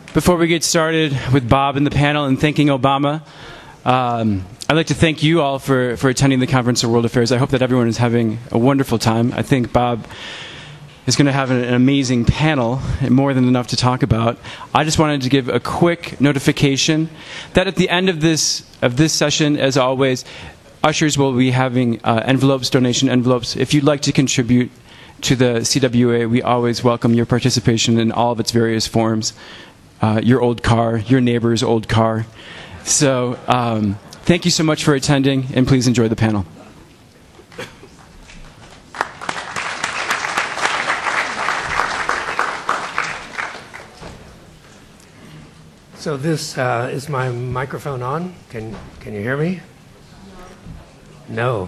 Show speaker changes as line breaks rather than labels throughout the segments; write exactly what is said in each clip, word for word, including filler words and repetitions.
Before we get started with Bob and the panel and thanking Obama, um, I'd like to thank you all for, for attending the Conference of World Affairs. I hope that everyone is having a wonderful time. I think Bob is going to have an, an amazing panel, and more than enough to talk about. I just wanted to give a quick notification that at the end of this of this session, as always, ushers will be having uh, envelopes, donation envelopes. If you'd like to contribute to the C W A, we always welcome your participation in all of its various forms. Uh, your old car, your neighbor's old car. So um, thank you so much for attending, and please enjoy the panel.
So this, uh, is my microphone on? Can, can you hear me? No.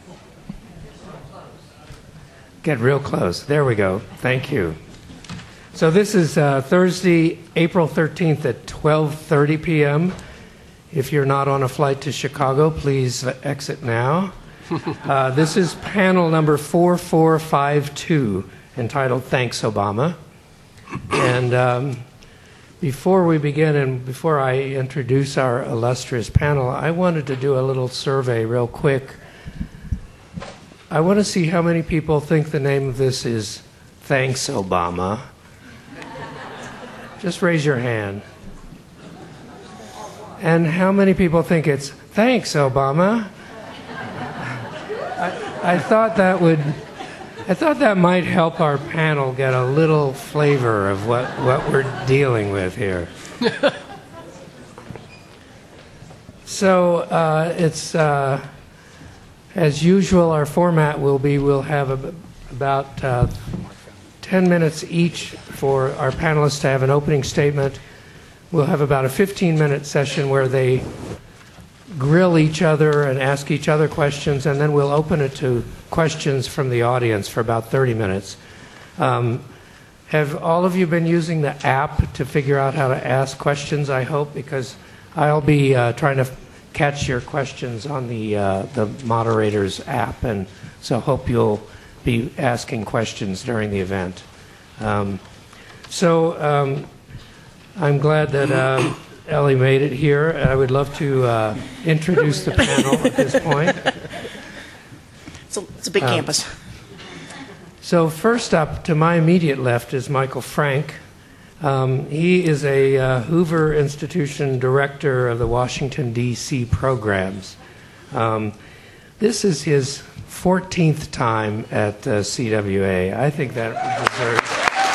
Get real close. There we go. Thank you. So this is uh, Thursday, April thirteenth at twelve thirty p m If you're not on a flight to Chicago, please exit now. Uh, this is panel number four four five two, entitled Thanks, Obama. And um, before we begin and before I introduce our illustrious panel, I wanted to do a little survey real quick. I want to see how many people think the name of this is Thanks, Obama. Just raise your hand. And how many people think it's Thanks, Obama? I, I thought that would, I thought that might help our panel get a little flavor of what, what we're dealing with here. So uh, it's, uh, as usual, our format will be we'll have a, about uh, ten minutes each for our panelists to have an opening statement. We'll have about a fifteen minute session where they grill each other and ask each other questions, and then we'll open it to questions from the audience for about thirty minutes. Um, have all of you been using the app to figure out how to ask questions, I hope? Because I'll be uh, trying to catch your questions on the, uh, the moderator's app, and so hope you'll be asking questions during the event. Um, so um, I'm glad that uh, Ellie made it here. I would love to uh, introduce the panel at this point.
It's a, it's a big um, campus.
So first up, to my immediate left, is Michael Frank. Um, he is a uh, Hoover Institution director of the Washington, D C programs. Um, this is his fourteenth time at uh, C W A. I think that deserves...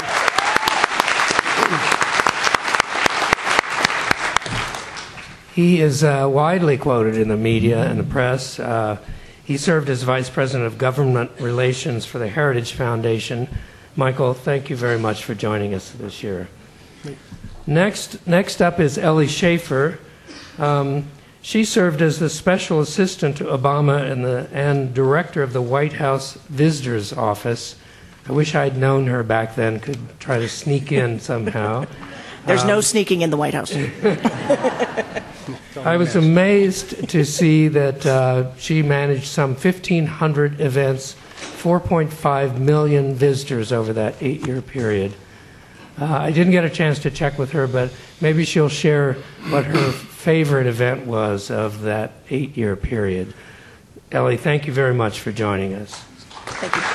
He is uh, widely quoted in the media and the press. Uh, he served as Vice President of Government Relations for the Heritage Foundation. Michael, thank you very much for joining us this year. Next, next up is Ellie Schaefer. Um, she served as the Special Assistant to Obama and, the, and Director of the White House Visitors Office. I wish I'd known her back then, could try to sneak in somehow.
There's
um,
no sneaking in the White House.
I was amazed to see that uh, she managed some fifteen hundred events, four point five million visitors over that eight-year period. Uh, I didn't get a chance to check with her, but maybe she'll share what her favorite event was of that eight-year period. Ellie, thank you very much for joining us.
Thank you.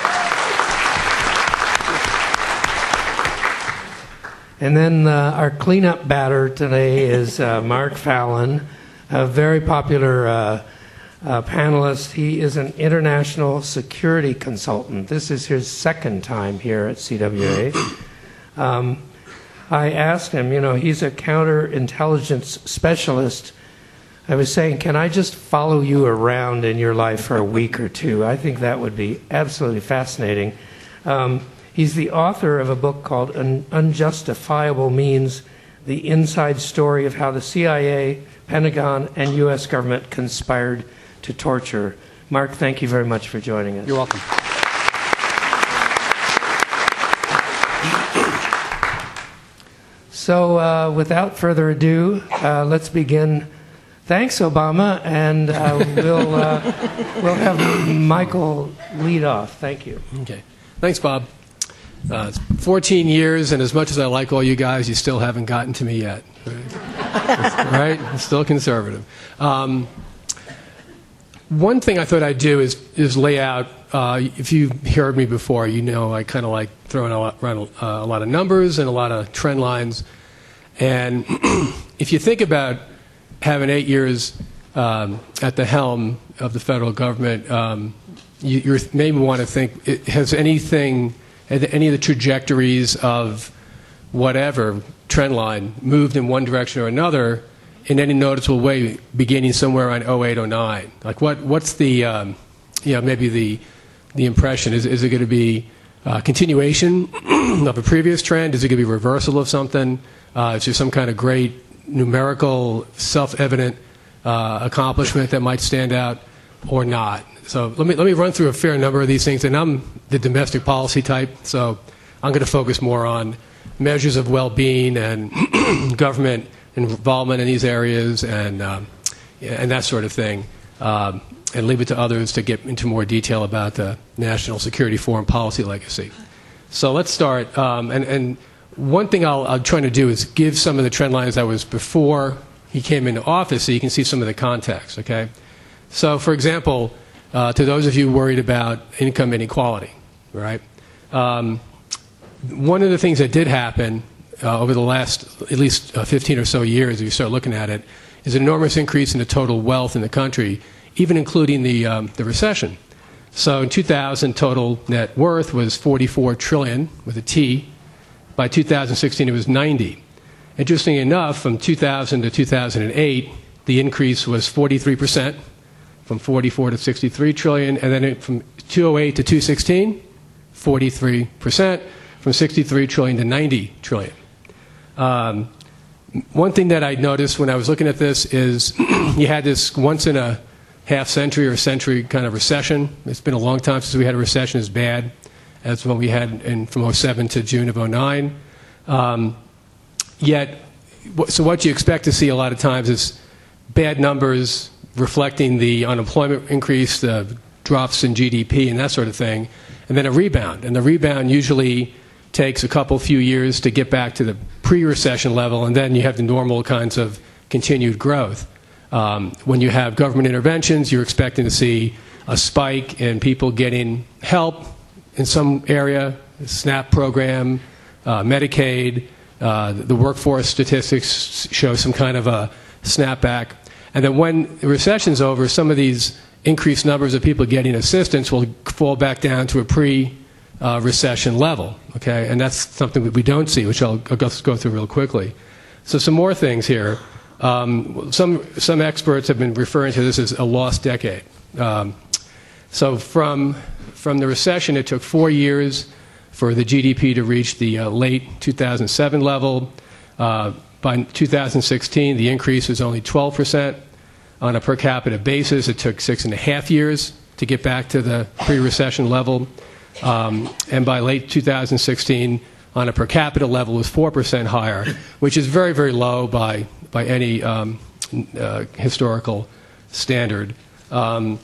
And then uh, our cleanup batter today is uh, Mark Fallon, a very popular uh, uh, panelist. He is an international security consultant. This is his second time here at C W A. Um, I asked him, you know, he's a counterintelligence specialist. I was saying, can I just follow you around in your life for a week or two? I think that would be absolutely fascinating. Um, He's the author of a book called Unjustifiable Means, the inside story of how the C I A, Pentagon, and U S government conspired to torture. Mark, thank you very much for joining us.
You're welcome.
So uh, without further ado, uh, let's begin. Thanks, Obama, and uh, we'll, uh, we'll have Michael lead off. Thank you.
Okay. Thanks, Bob. Uh, fourteen years, and as much as I like all you guys, you still haven't gotten to me yet. Right? Right? I'm still conservative. Um, one thing I thought I'd do is, is lay out, uh, if you've heard me before, you know I kind of like throwing a lot, around a, uh, a lot of numbers and a lot of trend lines. And if you think about having eight years um, at the helm of the federal government, um, you you're, maybe want to think, it, has anything, any of the trajectories of whatever trend line moved in one direction or another in any noticeable way, beginning somewhere around oh eight, oh nine? Like, what, what's the, um, you know, maybe the, the impression? Is, is it going to be a continuation of a previous trend? Is it going to be a reversal of something? Uh, is there some kind of great numerical, self-evident uh, accomplishment that might stand out or not? So let me, let me run through a fair number of these things. And I'm the domestic policy type, so I'm going to focus more on measures of well-being and government involvement in these areas and, um, and that sort of thing, um, and leave it to others to get into more detail about the national security foreign policy legacy. So let's start. Um, and, and one thing I'll, I'm trying to do is give some of the trend lines that was before he came into office so you can see some of the context, okay? So, for example, uh, to those of you worried about income inequality, right? Um, one of the things that did happen uh, over the last at least uh, fifteen or so years, if you start looking at it, is an enormous increase in the total wealth in the country, even including the, um, the recession. So in two thousand, total net worth was forty-four trillion dollars with a T. By two thousand sixteen, it was ninety. Interestingly enough, from two thousand to two thousand eight, the increase was forty-three percent, from forty-four to sixty-three trillion, and then it, from two thousand eight to two thousand sixteen, forty-three percent, from sixty-three trillion to ninety trillion. Um, one thing that I noticed when I was looking at this is you had this once in a half century or century kind of recession. It's been a long time since we had a recession as bad as what we had in, from oh seven to June of oh nine. Um, yet, so what you expect to see a lot of times is bad numbers reflecting the unemployment increase, the drops in G D P and that sort of thing, and then a rebound. And the rebound usually takes a couple few years to get back to the pre-recession level, and then you have the normal kinds of continued growth. Um, when you have government interventions, you're expecting to see a spike in people getting help in some area, the SNAP program, uh, Medicaid, uh, the workforce statistics show some kind of a snapback. And then when the recession's over, some of these increased numbers of people getting assistance will fall back down to a pre-recession level, okay? And that's something that we don't see, which I'll, I'll go through real quickly. So some more things here. Um, some, some experts have been referring to this as a lost decade. Um, so from, from the recession, it took four years for the G D P to reach the uh, late two thousand seven level. Uh, by two thousand sixteen, the increase was only twelve percent. On a per capita basis, it took six and a half years to get back to the pre-recession level. Um, and by late two thousand sixteen, on a per capita level, it was four percent higher, which is very, very low by, by any um, uh, historical standard. Um,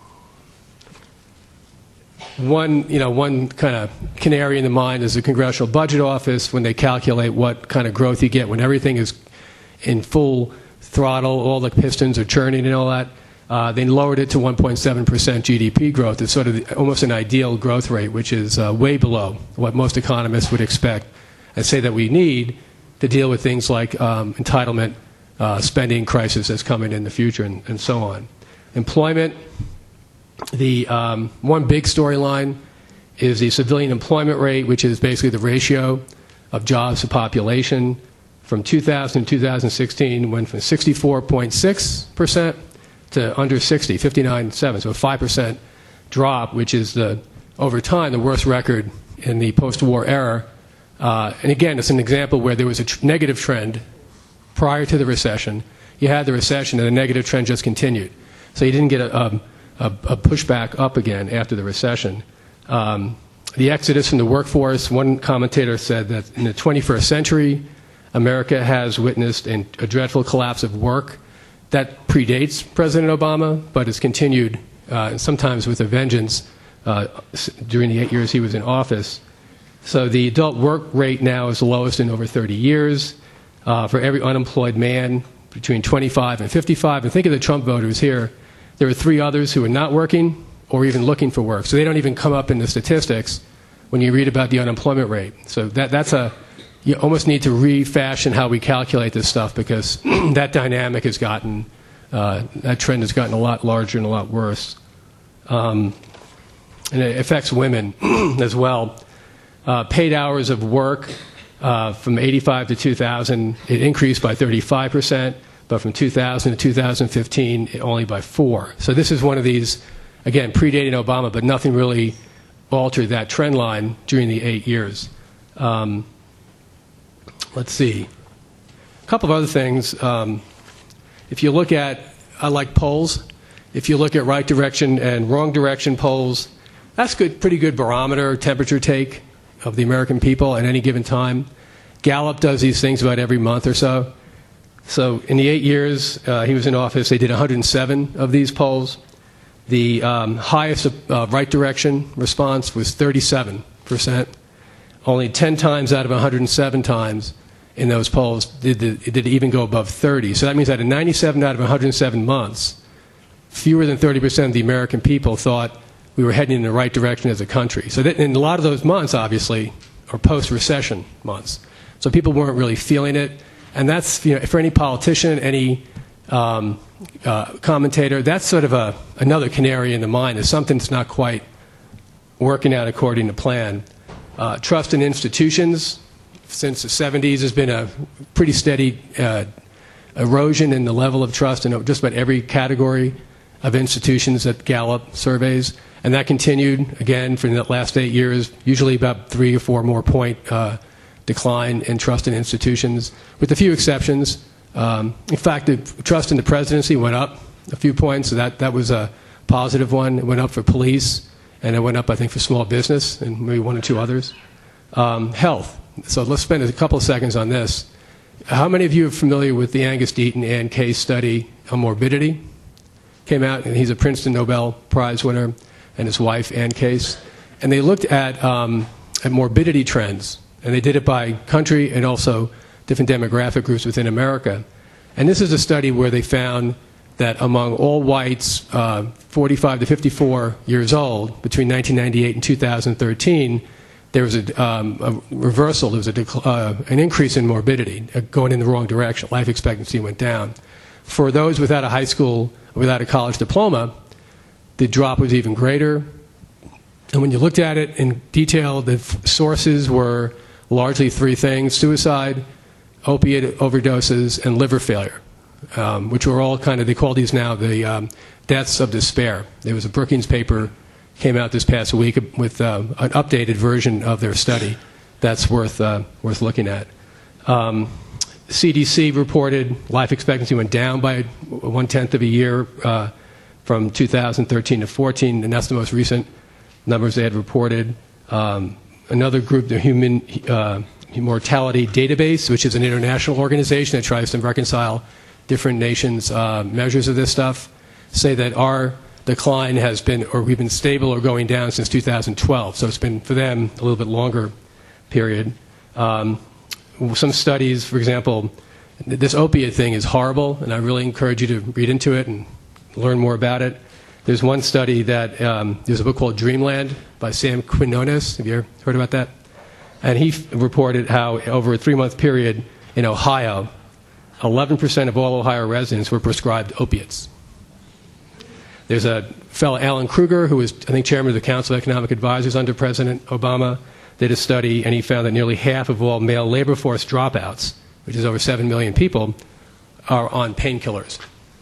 one, you know, one kind of canary in the mine is the Congressional Budget Office when they calculate what kind of growth you get when everything is in full throttle, all the pistons are churning and all that. Uh, they lowered it to one point seven percent G D P growth. It's sort of the, almost an ideal growth rate, which is uh, way below what most economists would expect and say that we need to deal with things like um, entitlement, uh, spending crisis that's coming in the future, and, and so on. Employment, the um, one big storyline is the civilian employment rate, which is basically the ratio of jobs to population. From two thousand to two thousand sixteen, went from sixty-four point six percent to under sixty, fifty-nine point seven, so a five percent drop, which is, the, over time, the worst record in the post-war era. Uh, and again, it's an example where there was a tr negative trend prior to the recession. You had the recession, and the negative trend just continued. So you didn't get a, a, a pushback up again after the recession. Um, the exodus from the workforce, one commentator said that in the twenty-first century, America has witnessed a dreadful collapse of work. That predates President Obama, but has continued, uh, sometimes with a vengeance, uh, during the eight years he was in office. So the adult work rate now is the lowest in over thirty years. Uh, for every unemployed man between twenty-five and fifty-five, and think of the Trump voters here, there are three others who are not working or even looking for work. So they don't even come up in the statistics when you read about the unemployment rate. So that, that's a, you almost need to refashion how we calculate this stuff, because that dynamic has gotten, uh, that trend has gotten a lot larger and a lot worse. Um, and it affects women as well. Uh, paid hours of work uh, from eighty-five to two thousand, it increased by thirty-five percent, but from two thousand to two thousand fifteen, it only by four. So this is one of these, again, predating Obama, but nothing really altered that trend line during the eight years. Um, let's see. A couple of other things. Um, if you look at, I like polls. If you look at right direction and wrong direction polls, that's good, pretty good barometer, temperature take of the American people at any given time. Gallup does these things about every month or so. So in the eight years uh, he was in office, they did one hundred seven of these polls. The um, highest uh, right direction response was thirty-seven percent. Only ten times out of one hundred seven times in those polls did, the, did it even go above thirty. So that means that in ninety-seven out of one hundred seven months, fewer than thirty percent of the American people thought we were heading in the right direction as a country. So that, in a lot of those months, obviously, are post-recession months. So people weren't really feeling it. And that's, you know, for any politician, any um, uh, commentator, that's sort of a, another canary in the mine. Is something's not quite working out according to plan. Uh, trust in institutions, since the seventies, has been a pretty steady uh, erosion in the level of trust in just about every category of institutions that Gallup surveys. And that continued, again, for the last eight years, usually about three or four more point uh, decline in trust in institutions, with a few exceptions. Um, in fact, the trust in the presidency went up a few points, so that, that was a positive one. It went up for police, and it went up, I think, for small business, and maybe one or two others. Um, health. So let's spend a couple of seconds on this. How many of you are familiar with the Angus Deaton Ann Case study on morbidity? Came out, and he's a Princeton Nobel Prize winner, and his wife, Ann Case. And they looked at, um, at morbidity trends, and they did it by country and also different demographic groups within America. And this is a study where they found that among all whites uh, forty-five to fifty-four years old, between nineteen ninety-eight and two thousand thirteen, there was a, um, a reversal, there was a uh, an increase in morbidity, uh, going in the wrong direction. Life expectancy went down. For those without a high school, without a college diploma, the drop was even greater. And when you looked at it in detail, the f- sources were largely three things: suicide, opiate overdoses, and liver failure, um, which were all kind of, they call these now the um, deaths of despair. There was a Brookings paper came out this past week with uh, an updated version of their study that's worth, uh, worth looking at. Um, C D C reported life expectancy went down by one-tenth of a year uh, from two thousand thirteen to fourteen, and that's the most recent numbers they had reported. Um, another group, the Human uh, Mortality Database, which is an international organization that tries to reconcile different nations' uh, measures of this stuff, say that our decline has been, or we've been stable or going down since two thousand twelve. So it's been, for them, a little bit longer period. Um, some studies, for example, this opiate thing is horrible, and I really encourage you to read into it and learn more about it. There's one study that, um, there's a book called Dreamland by Sam Quinones. Have you ever heard about that? And he f- reported how over a three-month period in Ohio, eleven percent of all Ohio residents were prescribed opiates. There's a fellow, Alan Kruger, who was, I think, chairman of the Council of Economic Advisors under President Obama, did a study, and he found that nearly half of all male labor force dropouts, which is over seven million people, are on painkillers.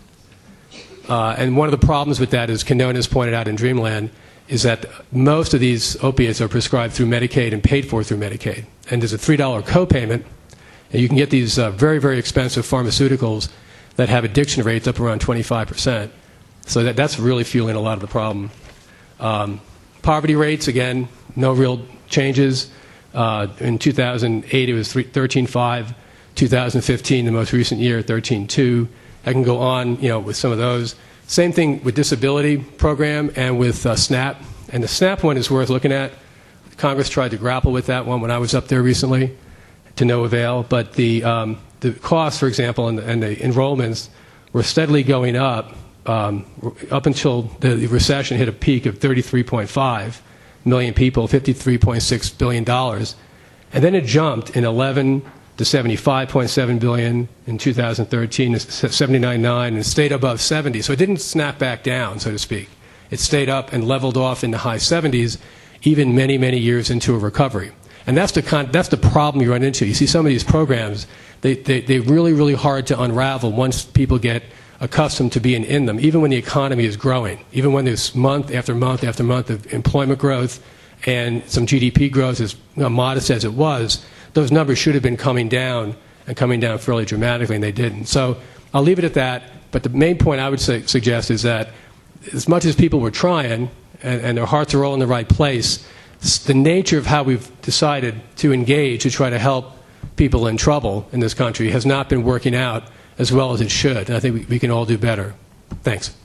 Uh, and one of the problems with that, as Quinones pointed out in Dreamland, is that most of these opiates are prescribed through Medicaid and paid for through Medicaid. And there's a three dollar copayment, and you can get these uh, very, very expensive pharmaceuticals that have addiction rates up around twenty-five percent. So that, that's really fueling a lot of the problem. Um, poverty rates, again, no real changes. Uh, in two thousand eight, it was thirteen point five. two thousand fifteen, the most recent year, thirteen point two. I can go on, you know, with some of those. Same thing with disability program and with uh, SNAP. And the SNAP one is worth looking at. Congress tried to grapple with that one when I was up there recently, to no avail. But the, um, the costs, for example, and the, and the enrollments were steadily going up um, up until the recession hit a peak of thirty-three point five million people, fifty-three point six billion dollars. And then it jumped in eleven to seventy-five point seven billion dollars in two thousand thirteen, to seventy-nine point nine, and stayed above seventy. So it didn't snap back down, so to speak. It stayed up and leveled off in the high seventies, even many, many years into a recovery. And that's the, con that's the problem you run into. You see some of these programs, they, they, they're really, really hard to unravel once people get accustomed to being in them, even when the economy is growing, even when there's month after month after month of employment growth and some G D P growth, as you know, modest as it was, those numbers should have been coming down and coming down fairly dramatically, and they didn't. So I'll leave it at that. But the main point I would say, suggest is that as much as people were trying, and, and their hearts are all in the right place, the nature of how we've decided to engage to try to help people in trouble in this country has not been working out as well as it should. And I think we, we can all do better. Thanks.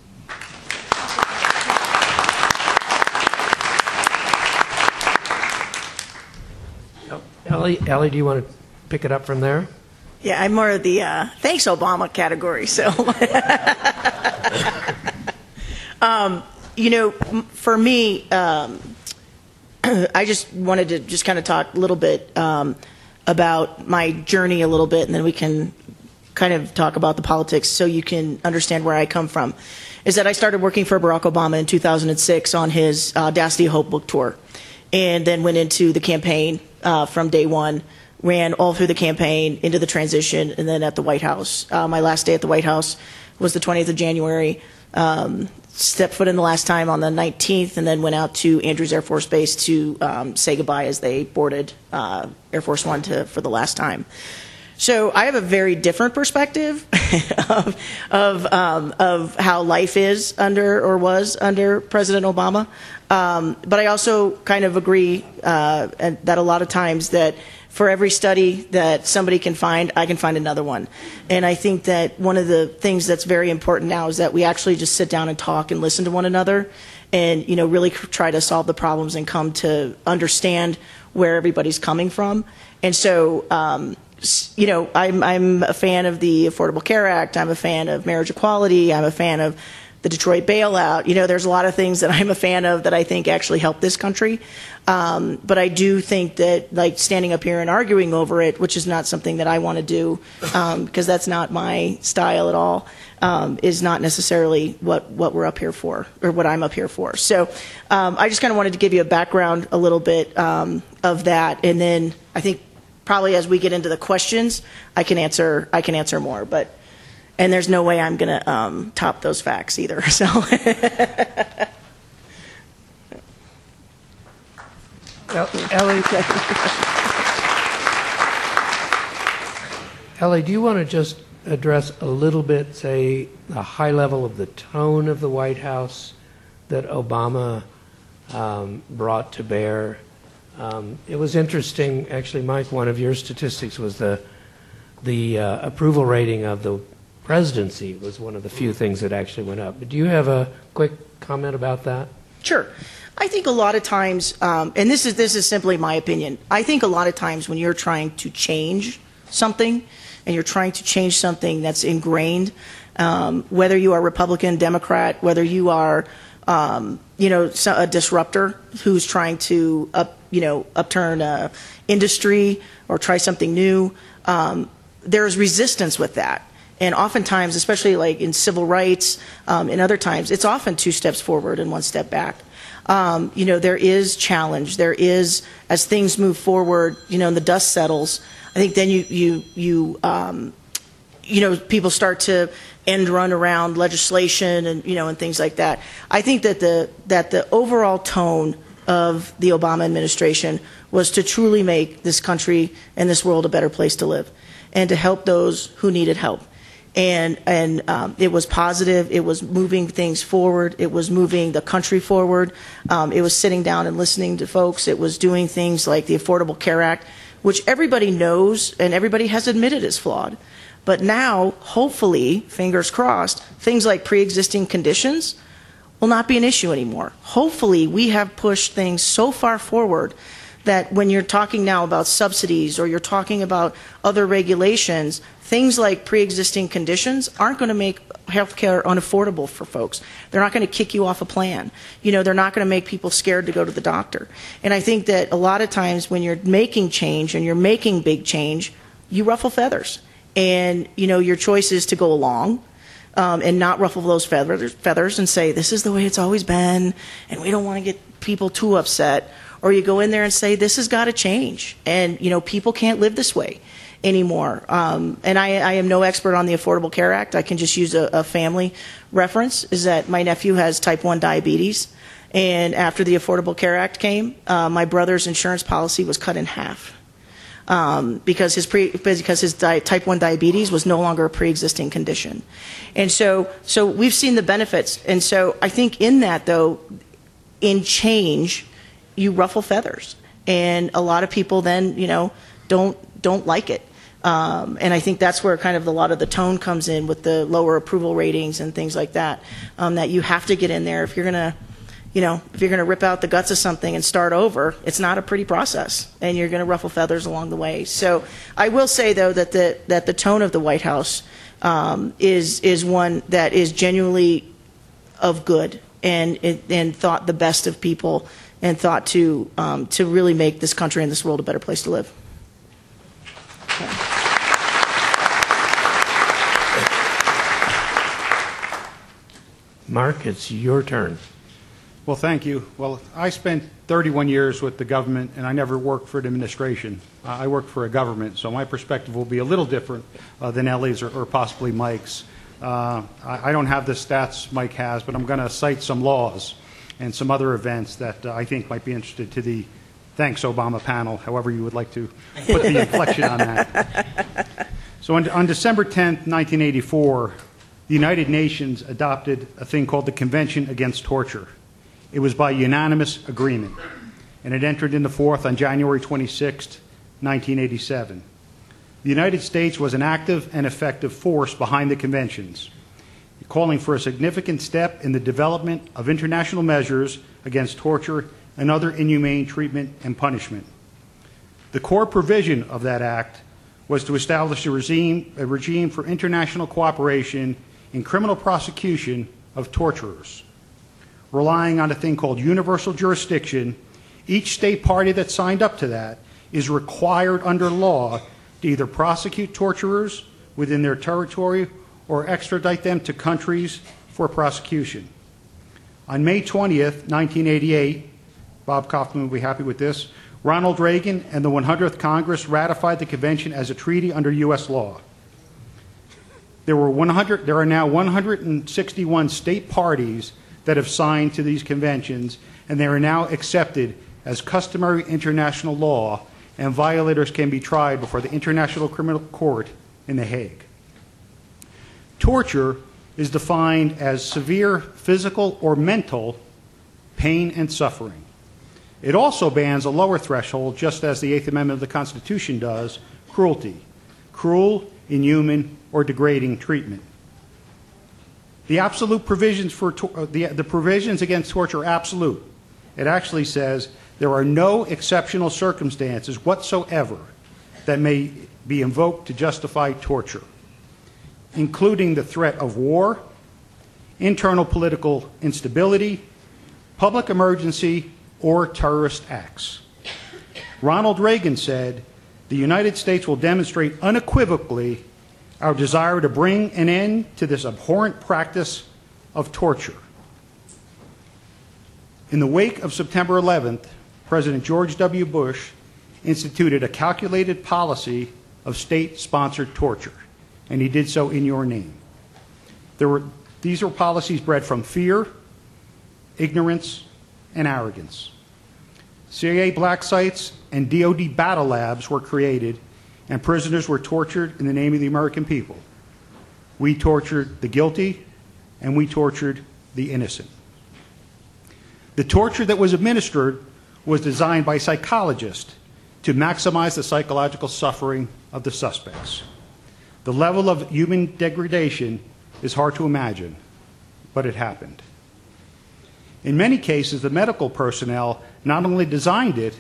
Ellie, Ellie, do you want to pick it up from there?
Yeah, I'm more of the uh, thanks Obama category. So, um, you know, for me, um, I just wanted to just kind of talk a little bit um, about my journey a little bit, and then we can kind of talk about the politics so you can understand where I come from. Is that I started working for Barack Obama in two thousand six on his uh, Audacity of Hope book tour, and then went into the campaign uh, from day one, ran all through the campaign, into the transition, and then at the White House. Uh, my last day at the White House was the twentieth of January. Um, stepped foot in the last time on the nineteenth, and then went out to Andrews Air Force Base to um, say goodbye as they boarded uh, Air Force One to, for the last time. So I have a very different perspective of of, um, of how life is under or was under President Obama. Um, but I also kind of agree uh, that a lot of times that for every study that somebody can find, I can find another one. And I think that one of the things that's very important now is that we actually just sit down and talk and listen to one another, and you know really try to solve the problems and come to understand where everybody's coming from. And so, um, you know, I'm, I'm a fan of the Affordable Care Act. I'm a fan of marriage equality. I'm a fan of the Detroit bailout. You know, there's a lot of things that I'm a fan of that I think actually help this country. Um, but I do think that, like, standing up here and arguing over it, which is not something that I want to do, um, because that's not my style at all, um, is not necessarily what, what we're up here for, or what I'm up here for. So um, I just kind of wanted to give you a background a little bit um, of that, and then I think probably as we get into the questions, I can answer I can answer more. But and there's no way I'm going to um, top those facts either. So.
Ellie, Ellie, do you want to just address a little bit, say, the high level of the tone of the White House that Obama um, brought to bear? Um, it was interesting, actually, Mike. One of your statistics was the the uh, approval rating of the presidency was one of the few things that actually went up. But do you have a quick comment about that?
Sure. I think a lot of times, um, and this is this is simply my opinion, I think a lot of times when you're trying to change something, and you're trying to change something that's ingrained, um, whether you are Republican, Democrat, whether you are, um, you know, a disruptor who's trying to up, you know, upturn a industry or try something new, um, there's resistance with that. And oftentimes, especially like in civil rights, um, and other times, it's often two steps forward and one step back. Um, you know, there is challenge. There is, as things move forward, you know, and the dust settles, I think then you, you, you, um, you know, people start to end run around legislation and, you know, and things like that. I think that the, that the overall tone of the Obama administration was to truly make this country and this world a better place to live, and to help those who needed help. And, and um, it was positive. It was moving things forward. It was moving the country forward. Um, it was sitting down and listening to folks. It was doing things like the Affordable Care Act, which everybody knows and everybody has admitted is flawed. But now, hopefully, fingers crossed, things like pre-existing conditions will not be an issue anymore. Hopefully, we have pushed things so far forward that when you're talking now about subsidies or you're talking about other regulations, things like pre-existing conditions aren't going to make healthcare unaffordable for folks. They're not going to kick you off a plan. You know, they're not going to make people scared to go to the doctor. And I think that a lot of times when you're making change and you're making big change, you ruffle feathers. And, you know, your choice is to go along um, and not ruffle those feathers, feathers and say, this is the way it's always been, and we don't want to get people too upset. Or you go in there and say, this has got to change. And, you know, people can't live this way anymore. Um, and I, I am no expert on the Affordable Care Act. I can just use a, a family reference, is that my nephew has type one diabetes. And after the Affordable Care Act came, uh, my brother's insurance policy was cut in half. Um, because his pre, because his di type one diabetes was no longer a pre-existing condition. And so, so we've seen the benefits. And so I think in that, though, in change, you ruffle feathers, and a lot of people then, you know, don't don't like it, um, and I think that's where kind of a lot of the tone comes in with the lower approval ratings and things like that. Um, that you have to get in there if you're gonna, you know, if you're gonna rip out the guts of something and start over. It's not a pretty process, and you're gonna ruffle feathers along the way. So I will say though that the that the tone of the White House um, is is one that is genuinely of good and and thought the best of people, and thought to um, to really make this country and this world a better place to live. Okay.
Mark, it's your turn.
Well, thank you. Well, I spent thirty-one years with the government, and I never worked for an administration. Uh, I worked for a government, so my perspective will be a little different uh, than Ellie's or, or possibly Mike's. Uh, I, I don't have the stats Mike has, but I'm going to cite some laws and some other events that uh, I think might be interested to the Thanks Obama panel, however you would like to put the inflection on that. So on, on December tenth, nineteen eighty-four, the United Nations adopted a thing called the Convention Against Torture. It was by unanimous agreement, and it entered into force on January twenty-sixth, nineteen eighty-seven. The United States was an active and effective force behind the conventions, calling for a significant step in the development of international measures against torture and other inhumane treatment and punishment. The core provision of that act was to establish a regime, a regime for international cooperation in criminal prosecution of torturers. Relying on a thing called universal jurisdiction, each state party that signed up to that is required under law to either prosecute torturers within their territory or extradite them to countries for prosecution. On May twentieth, nineteen eighty-eight, Bob Kaufman will be happy with this, Ronald Reagan and the one hundredth Congress ratified the convention as a treaty under U S law. There were one hundred, there are now one hundred sixty-one state parties that have signed to these conventions, and they are now accepted as customary international law, and violators can be tried before the International Criminal Court in The Hague. Torture is defined as severe physical or mental pain and suffering. It also bans a lower threshold, just as the Eighth Amendment of the Constitution does, cruelty, cruel, inhuman, or degrading treatment. The absolute provisions for uh, the, the provisions against torture are absolute. It actually says there are no exceptional circumstances whatsoever that may be invoked to justify torture, including the threat of war, internal political instability, public emergency, or terrorist acts. Ronald Reagan said, "The United States will demonstrate unequivocally our desire to bring an end to this abhorrent practice of torture." In the wake of September eleventh, President George W. Bush instituted a calculated policy of state-sponsored torture, and he did so in your name. There were, these are policies bred from fear, ignorance, and arrogance. C I A black sites and D O D battle labs were created, and prisoners were tortured in the name of the American people. We tortured the guilty, and we tortured the innocent. The torture that was administered was designed by psychologists to maximize the psychological suffering of the suspects. The level of human degradation is hard to imagine, but it happened. In many cases, the medical personnel not only designed it,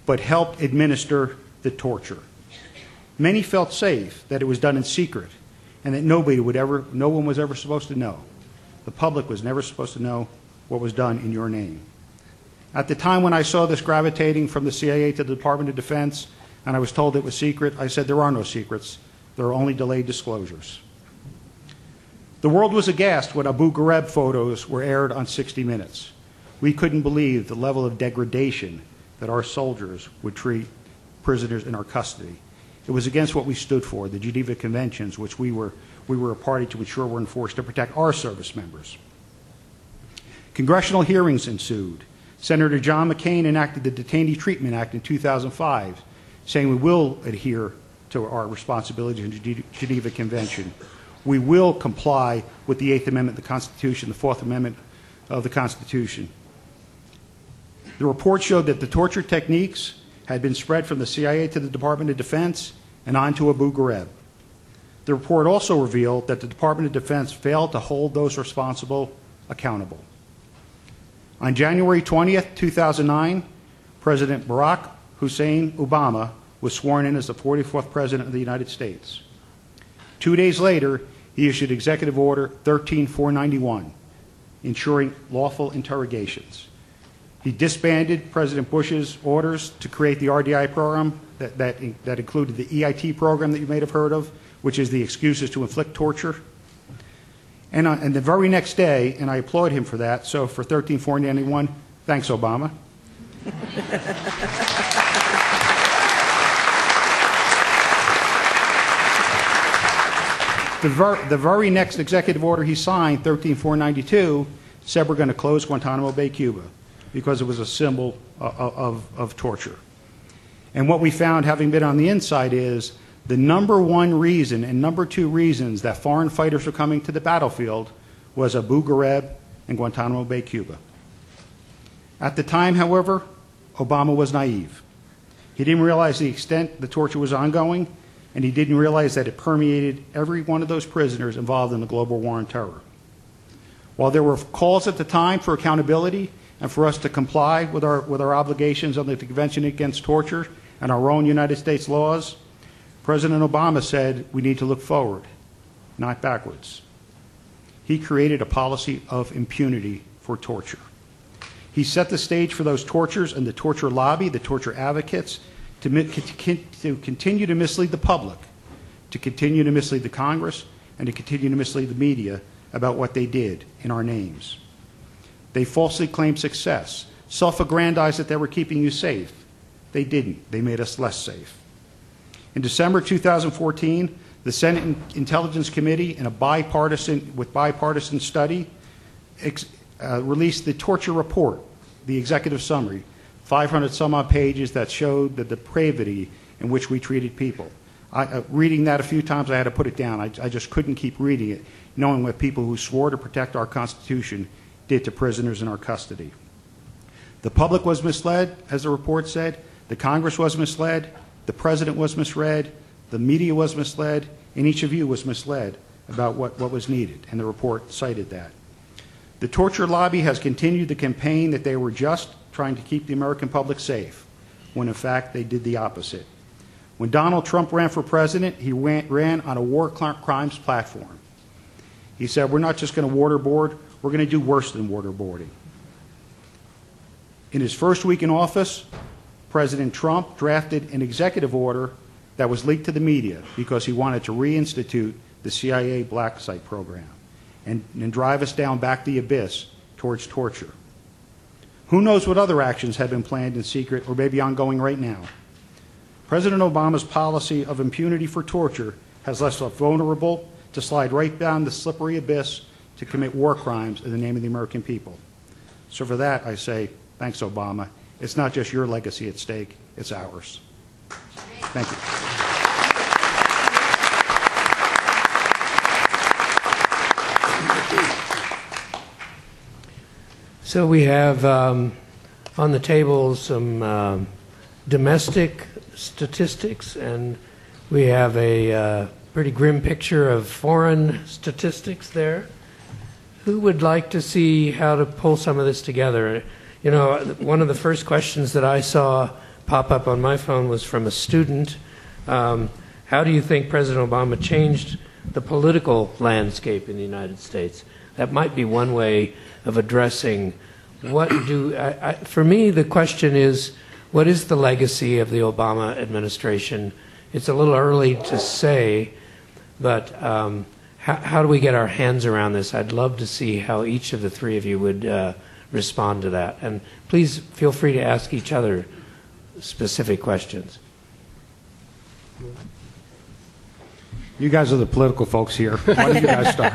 but helped administer the torture. Many felt safe that it was done in secret and that nobody would ever, no one was ever supposed to know. The public was never supposed to know what was done in your name. At the time when I saw this gravitating from the C I A to the Department of Defense, and I was told it was secret, I said there are no secrets. There are only delayed disclosures. The world was aghast when Abu Ghraib photos were aired on sixty minutes. We couldn't believe the level of degradation that our soldiers would treat prisoners in our custody. It was against what we stood for, the Geneva Conventions, which we were, we were a party to ensure were enforced to protect our service members. Congressional hearings ensued. Senator John McCain enacted the Detainee Treatment Act in two thousand five, saying we will adhere to our responsibilities in the Geneva Convention. We will comply with the Eighth Amendment of the Constitution, the Fourth Amendment of the Constitution. The report showed that the torture techniques had been spread from the C I A to the Department of Defense and on to Abu Ghraib. The report also revealed that the Department of Defense failed to hold those responsible accountable. On January twentieth, two thousand nine, President Barack Hussein Obama was sworn in as the forty-fourth President of the United States. Two days later, he issued Executive Order thirteen four ninety-one, ensuring lawful interrogations. He disbanded President Bush's orders to create the R D I program that, that, that included the E I T program that you may have heard of, which is the excuses to inflict torture. And, on, and the very next day, and I applaud him for that, so for thirteen four ninety-one, thanks, Obama. the, ver, the very next executive order he signed, thirteen four ninety-two, said we're going to close Guantanamo Bay, Cuba, because it was a symbol of, of, of torture. And what we found, having been on the inside, is the number one reason and number two reasons that foreign fighters were coming to the battlefield was Abu Ghraib and Guantanamo Bay, Cuba. At the time, however, Obama was naive. He didn't realize the extent the torture was ongoing, and he didn't realize that it permeated every one of those prisoners involved in the global war on terror. While there were calls at the time for accountability and for us to comply with our, with our obligations under the Convention Against Torture and our own United States laws, President Obama said we need to look forward, not backwards. He created a policy of impunity for torture. He set the stage for those tortures and the torture lobby, the torture advocates, to, to continue to mislead the public, to continue to mislead the Congress, and to continue to mislead the media about what they did in our names. They falsely claimed success, self-aggrandized that they were keeping you safe. They didn't. They made us less safe. In December two thousand fourteen, the Senate Intelligence Committee, in a bipartisan, with bipartisan study, ex, uh, released the torture report, the executive summary, five hundred some odd pages that showed the depravity in which we treated people. I, uh, reading that a few times, I had to put it down. I, I just couldn't keep reading it, knowing what people who swore to protect our Constitution did to prisoners in our custody. The public was misled, as the report said. The Congress was misled. The President was misread. The media was misled. And each of you was misled about what, what was needed. And the report cited that. The torture lobby has continued the campaign that they were just trying to keep the American public safe, when in fact they did the opposite. When Donald Trump ran for president, he ran, ran on a war crimes platform. He said, we're not just going to waterboard, we're going to do worse than waterboarding. In his first week in office, President Trump drafted an executive order that was leaked to the media because he wanted to reinstitute the C I A black site program and, and drive us down back the abyss towards torture. Who knows what other actions have been planned in secret or maybe ongoing right now. President Obama's policy of impunity for torture has left us vulnerable to slide right down the slippery abyss to commit war crimes in the name of the American people. So for that, I say, thanks, Obama. It's not just your legacy at stake, it's ours. Thank you.
So we have um, on the table some uh, domestic statistics, and we have a uh, pretty grim picture of foreign statistics there. Who would like to see how to pull some of this together? You know, one of the first questions that I saw pop up on my phone was from a student. Um, how do you think President Obama changed the political landscape in the United States? That might be one way of addressing what do, I, I, for me, the question is, what is the legacy of the Obama administration? It's a little early to say, but um, how, how do we get our hands around this? I'd love to see how each of the three of you would uh, respond to that. And please feel free to ask each other specific questions.
You guys are the political folks here. Why don't you guys start?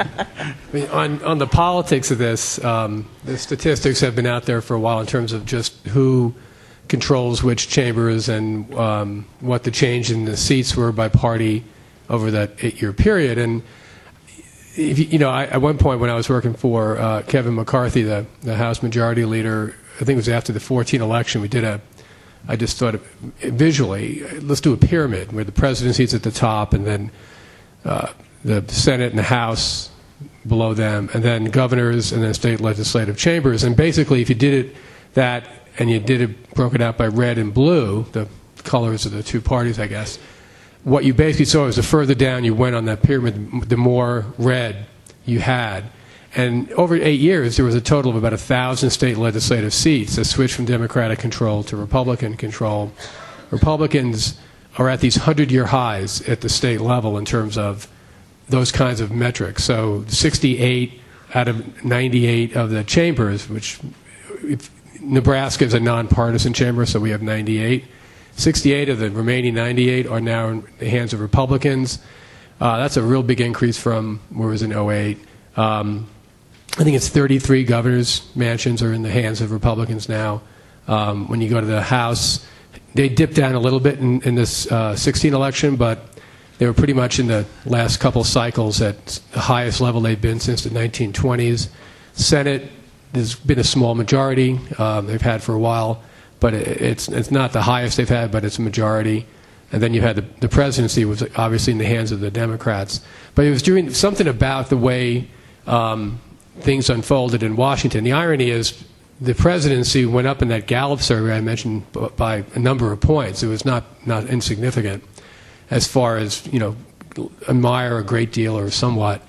I mean, on, on the politics of this, um, the statistics have been out there for a while in terms of just who controls which chambers and um, what the change in the seats were by party over that eight-year period. And if you, you know, I, at one point when I was working for uh, Kevin McCarthy, the, the House Majority Leader, I think it was after the fourteen election, we did a I just thought of, visually, let's do a pyramid where the presidency's at the top and then uh, the Senate and the House below them, and then governors and then state legislative chambers. And basically, if you did it that and you did it broken out by red and blue, the colors of the two parties, I guess, what you basically saw was the further down you went on that pyramid, the more red you had. And over eight years, there was a total of about a thousand state legislative seats that switched from Democratic control to Republican control. Republicans are at these hundred-year highs at the state level in terms of those kinds of metrics. So sixty-eight out of ninety-eight of the chambers, which if Nebraska is a nonpartisan chamber, so we have ninety-eight. sixty-eight of the remaining ninety-eight are now in the hands of Republicans. Uh, that's a real big increase from where it was in oh eight. Um, I think it's thirty-three governors' mansions are in the hands of Republicans now. Um, when you go to the House, they dipped down a little bit in, in this uh, sixteen election, but they were pretty much in the last couple cycles at the highest level they've been since the nineteen twenties. Senate, there's been a small majority um, they've had for a while, but it, it's it's not the highest they've had, but it's a majority. And then you had the, the presidency was obviously in the hands of the Democrats. But it was doing something about the way um, things unfolded in Washington. The irony is the presidency went up in that Gallup survey I mentioned by a number of points. It was not, not insignificant as far as, you know, admire a great deal or somewhat.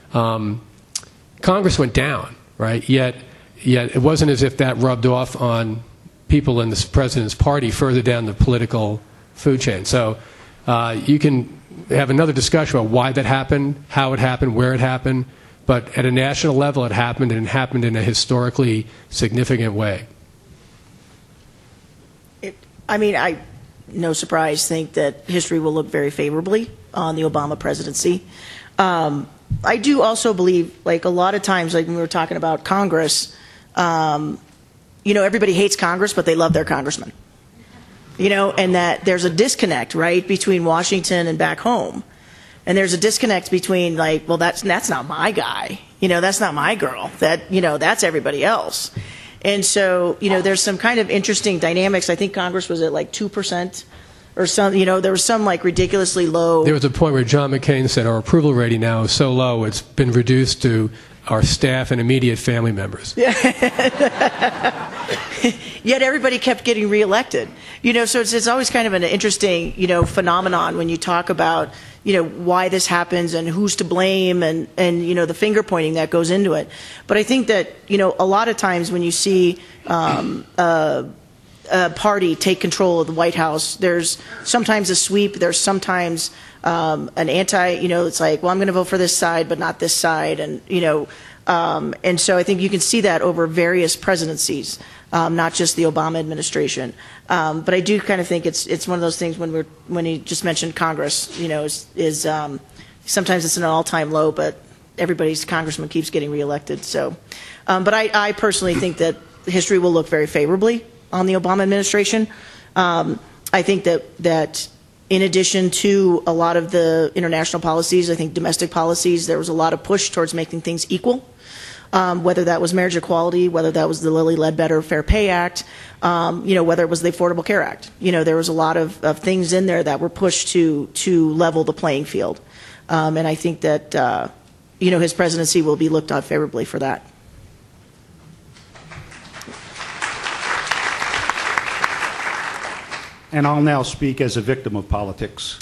Um, Congress went down, right? Yet, yet it wasn't as if that rubbed off on people in the president's party further down the political food chain. So uh, you can have another discussion about why that happened, how it happened, where it happened, but at a national level it happened, and it happened in a historically significant way.
It, I mean, I, no surprise, think that history will look very favorably on the Obama presidency. Um, I do also believe, like a lot of times, like when we were talking about Congress, um, you know, everybody hates Congress, but they love their congressman. You know, and that there's a disconnect, right, between Washington and back home. And there's a disconnect between, like, well, that's that's not my guy. You know, that's not my girl. That, you know, that's everybody else. And so, you know, there's some kind of interesting dynamics. I think Congress was at like two percent or some, you know, there was some like ridiculously low.
There was a point where John McCain said our approval rating now is so low it's been reduced to our staff and immediate family members.
Yeah. Yet everybody kept getting reelected. You know, so it's, it's always kind of an interesting, you know, phenomenon when you talk about, you know, why this happens and who's to blame and, and, you know, the finger pointing that goes into it. But I think that, you know, a lot of times when you see um, a, a party take control of the White House, there's sometimes a sweep, there's sometimes um, an anti, you know, it's like, well, I'm going to vote for this side, but not this side. And, you know, um, and so I think you can see that over various presidencies. Um, not just the Obama administration, um, but I do kind of think it's it's one of those things when we're when he just mentioned Congress, you know, is, is um, sometimes it's an all-time low, but everybody's congressman keeps getting reelected. So, um, but I, I personally think that history will look very favorably on the Obama administration. Um, I think that that in addition to a lot of the international policies, I think domestic policies, there was a lot of push towards making things equal. Um, whether that was marriage equality, whether that was the Lilly Ledbetter Fair Pay Act, um, you know, whether it was the Affordable Care Act. You know, there was a lot of, of things in there that were pushed to to level the playing field. Um, and I think that, uh, you know, his presidency will be looked on favorably for that.
and I'll now speak as a victim of politics.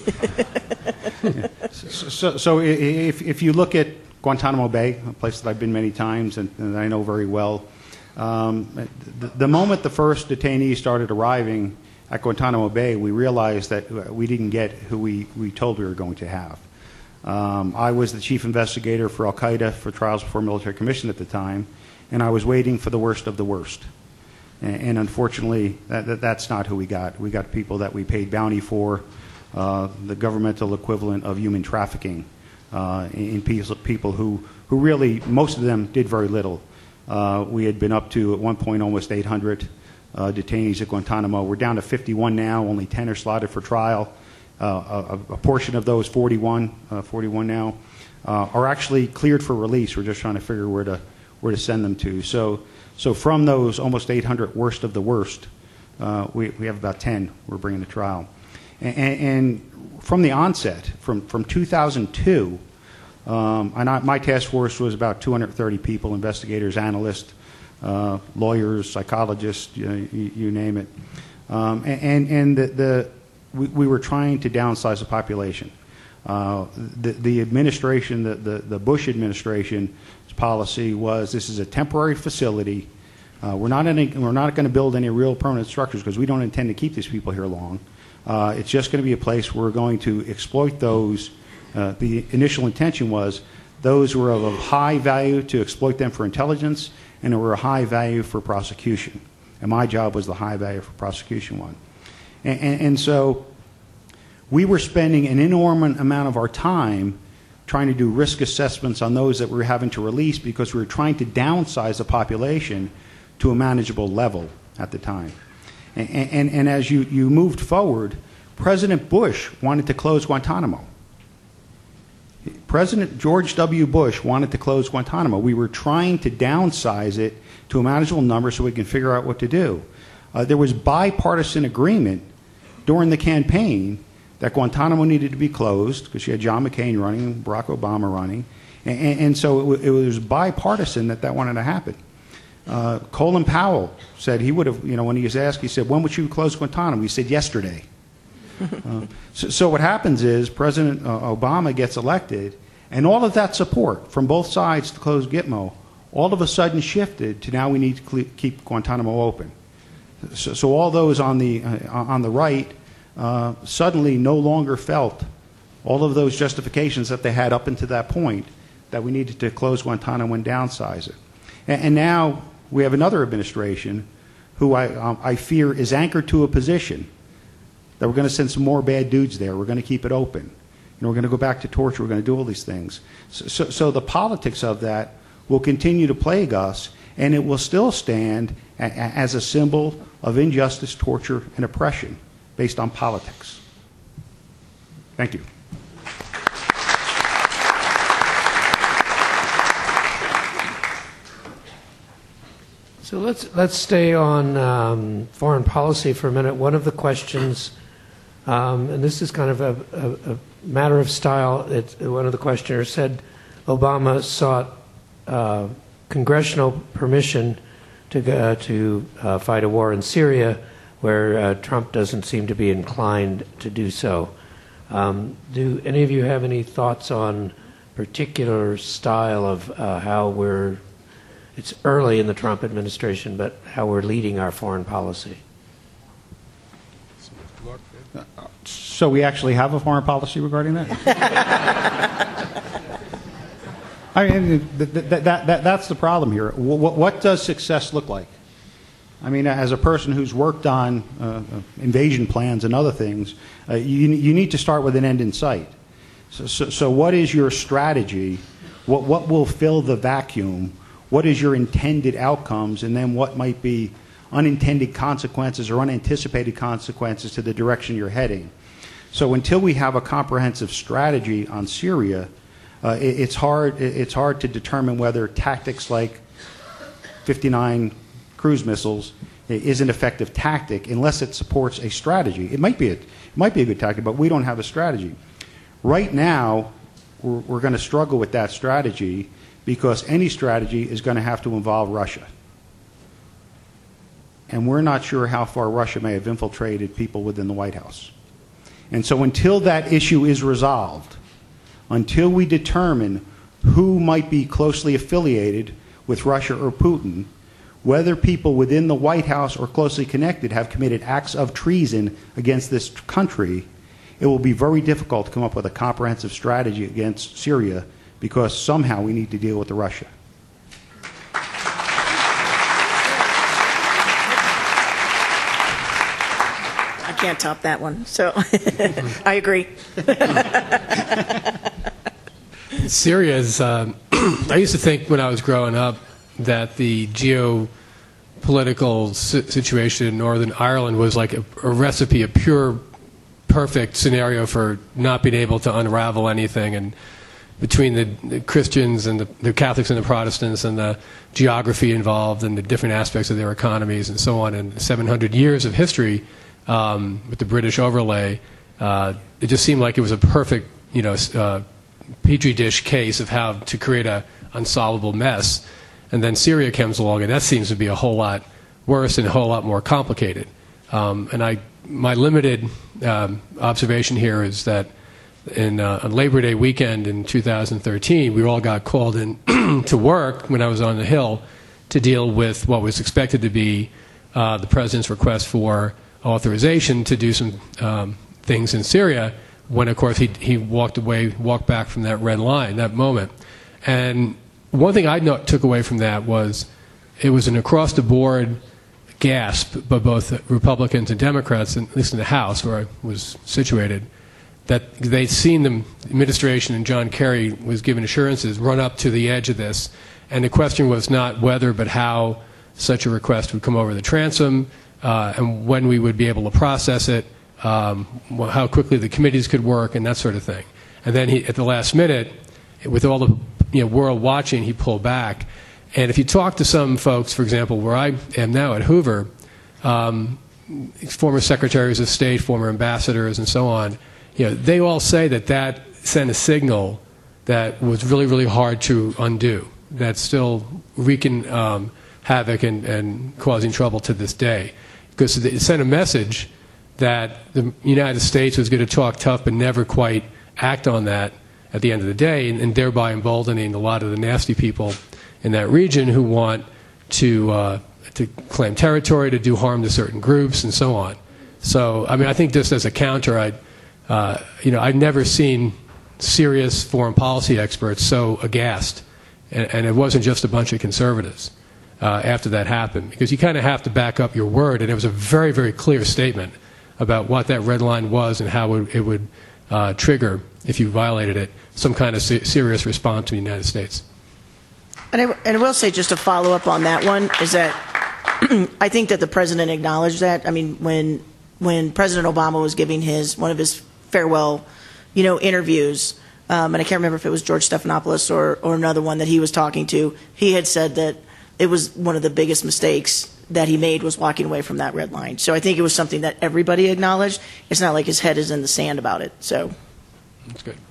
Yeah. So, so, so if, if you look at Guantanamo Bay, a place that I've been many times and, and I know very well, um, the, the moment the first detainees started arriving at Guantanamo Bay, we realized that we didn't get who we, we told we were going to have. Um, I was the chief investigator for Al-Qaeda for Trials Before Military Commission at the time, and I was waiting for the worst of the worst. And, and unfortunately, that, that, that's not who we got. We got people that we paid bounty for, uh, the governmental equivalent of human trafficking, uh, in, in people, people who, who really, most of them did very little. Uh, we had been up to, at one point, almost eight hundred uh, detainees at Guantanamo. We're down to fifty-one now. Only ten are slotted for trial. Uh, a, a portion of those, forty-one, uh, forty-one now, uh, are actually cleared for release. We're just trying to figure where to where to send them to. So, so from those almost eight hundred worst of the worst, uh, we we have about ten we're bringing to trial, and, and from the onset, from from two thousand two, um, and I, my task force was about two hundred thirty people, investigators, analysts, uh, lawyers, psychologists, you, know, you, you name it, um, and and the, the We, we were trying to downsize the population. Uh, the, the administration, the, the, the Bush administration's policy was this is a temporary facility. Uh, we're not, any, we're not going to build any real permanent structures because we don't intend to keep these people here long. Uh, it's just going to be a place where we're going to exploit those. Uh, the initial intention was those who were of high value to exploit them for intelligence and who were high value for prosecution. And my job was the high value for prosecution one. And, and, and so we were spending an inordinate amount of our time trying to do risk assessments on those that we were having to release because we were trying to downsize the population to a manageable level at the time. And, and, and as you, you moved forward, President Bush wanted to close Guantanamo. President George W. Bush wanted to close Guantanamo. We were trying to downsize it to a manageable number so we can figure out what to do. Uh, there was bipartisan agreement during the campaign that Guantanamo needed to be closed because you had John McCain running, Barack Obama running, and, and, and so it, w it was bipartisan that that wanted to happen. Uh, Colin Powell said he would have, you know, when he was asked, he said, when would you close Guantanamo? He said, yesterday. uh, so, so what happens is President uh, Obama gets elected, and all of that support from both sides to close Gitmo all of a sudden shifted to now we need to keep Guantanamo open. So, so all those on the, uh, on the right uh, suddenly no longer felt all of those justifications that they had up until that point that we needed to close Guantanamo and downsize it. And, and now we have another administration who I, um, I fear is anchored to a position that we're going to send some more bad dudes there. We're going to keep it open. You know, we're going to go back to torture. We're going to do all these things. So, so, so the politics of that will continue to plague us, and it will still stand a, a, as a symbol of injustice, torture, and oppression based on politics. Thank you.
So let's let's stay on um, foreign policy for a minute. One of the questions, um, and this is kind of a, a, a matter of style. It, one of the questioners said Obama sought uh, congressional permission to go, to uh, fight a war in Syria, where uh, Trump doesn't seem to be inclined to do so. Um, do any of you have any thoughts on particular style of uh, how we're? It's early in the Trump administration, but how we're leading our foreign policy.
So we actually have a foreign policy regarding that? I mean, that, that, that, that's the problem here. What, what does success look like? I mean, as a person who's worked on uh, invasion plans and other things, uh, you, you need to start with an end in sight. So, so, so what is your strategy? What, what will fill the vacuum? What is your intended outcomes, and then what might be unintended consequences or unanticipated consequences to the direction you're heading? So until we have a comprehensive strategy on Syria, uh, it, it's hard. It's hard to determine whether tactics like fifty-nine cruise missiles is an effective tactic unless it supports a strategy. It might be a, it might be a good tactic, but we don't have a strategy. Right now, we're, we're going to struggle with that strategy, because any strategy is going to have to involve Russia. and we're not sure how far Russia may have infiltrated people within the White House. And so until that issue is resolved, until we determine who might be closely affiliated with Russia or Putin, whether people within the White House or closely connected have committed acts of treason against this country, it will be very difficult to come up with a comprehensive strategy against Syria, because somehow we need to deal with the Russia.
I can't top that one, so I agree.
Syria is, um, I used to think when I was growing up that the geopolitical si- situation in Northern Ireland was like a, a recipe, a pure, perfect scenario for not being able to unravel anything. And between the, the Christians and the, the Catholics and the Protestants and the geography involved and the different aspects of their economies and so on, and seven hundred years of history um, with the British overlay, uh, it just seemed like it was a perfect, you know, uh, petri dish case of how to create a unsolvable mess. And then Syria comes along, and that seems to be a whole lot worse and a whole lot more complicated. Um, and I, my limited um, observation here is that in uh, on Labor Day weekend in two thousand thirteen, we all got called in to work when I was on the Hill to deal with what was expected to be uh, the president's request for authorization to do some um, things in Syria, when, of course, he, he walked away, walked back from that red line, that moment. And one thing I no- took away from that was it was an across-the-board gasp by both Republicans and Democrats, at least in the House where I was situated, that they'd seen the administration and John Kerry was given assurances run up to the edge of this. And the question was not whether but how such a request would come over the transom uh, and when we would be able to process it, um, how quickly the committees could work, and that sort of thing. And then he, at the last minute, with all the you know, world watching, he pulled back. And if you talk to some folks, for example, where I am now at Hoover, um, former secretaries of state, former ambassadors, and so on, you know, they all say that that sent a signal that was really, really hard to undo, that's still wreaking um, havoc and, and causing trouble to this day. Because it sent a message that the United States was going to talk tough but never quite act on that at the end of the day, and, and thereby emboldening a lot of the nasty people in that region who want to uh, to claim territory, to do harm to certain groups, and so on. So, I mean, I think just as a counter, I, uh, you know, I've never seen serious foreign policy experts so aghast, and, and it wasn't just a bunch of conservatives uh, after that happened, because you kind of have to back up your word, and it was a very, very clear statement about what that red line was and how it, it would uh, trigger, if you violated it, some kind of se- serious response to the United States.
And I, and I will say, just to follow up on that one, is that I think that the president acknowledged that. I mean, when when President Obama was giving his one of his farewell, you know, interviews, um, and I can't remember if it was George Stephanopoulos or, or another one that he was talking to, he had said that it was one of the biggest mistakes that he made was walking away from that red line. So I think it was something that everybody acknowledged. It's not like his head is in the sand about it. So
That's good.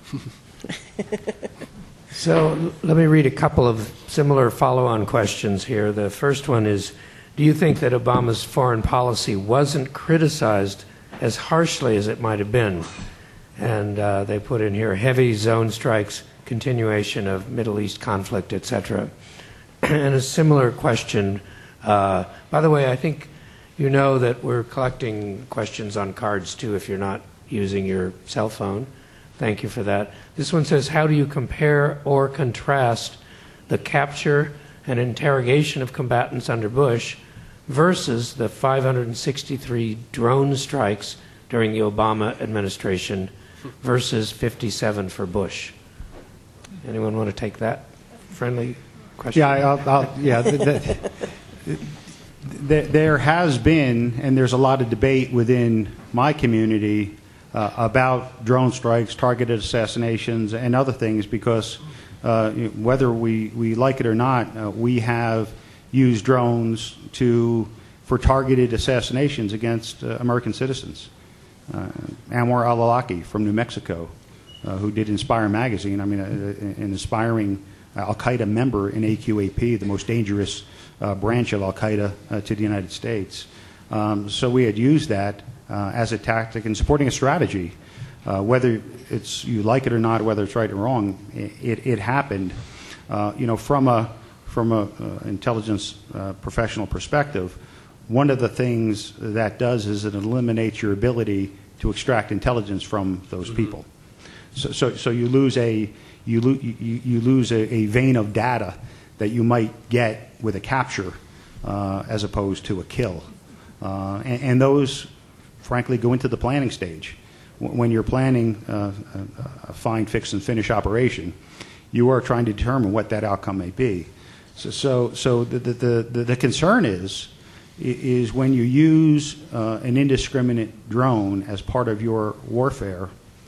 So let me read a couple of similar follow-on questions here. The first one is, do you think that Obama's foreign policy wasn't criticized as harshly as it might have been? And uh, they put in here heavy zone strikes, continuation of Middle East conflict, et cetera. And a similar question, uh, by the way, I think you know that we're collecting questions on cards too if you're not using your cell phone. Thank you for that. This one says, how do you compare or contrast the capture and interrogation of combatants under Bush versus the five hundred sixty-three drone strikes during the Obama administration versus fifty-seven for Bush? Anyone want to take that friendly question?
Yeah, I'll, I'll, yeah. The, the, the, there has been, and there's a lot of debate within my community Uh, about drone strikes, targeted assassinations, and other things, because uh, whether we, we like it or not, uh, we have used drones to for targeted assassinations against uh, American citizens. Uh, Anwar al-Awlaki from New Mexico, uh, who did Inspire magazine, I mean, uh, an inspiring al-Qaeda member in A Q A P, the most dangerous uh, branch of al-Qaeda uh, to the United States. Um, so we had used that uh, as a tactic in supporting a strategy. Uh, whether it's you like it or not, whether it's right or wrong, it, it happened. Uh, you know, from a from a uh, intelligence uh, professional perspective, one of the things that does is it eliminates your ability to extract intelligence from those mm-hmm. people. So, so, so you lose a you, lo you, you lose a, a vein of data that you might get with a capture uh, as opposed to a kill, uh, and, and those, frankly, go into the planning stage. When you're planning uh, a find, fix, and finish operation, you are trying to determine what that outcome may be. So, so, so the, the, the, the concern is, is when you use uh, an indiscriminate drone as part of your warfare,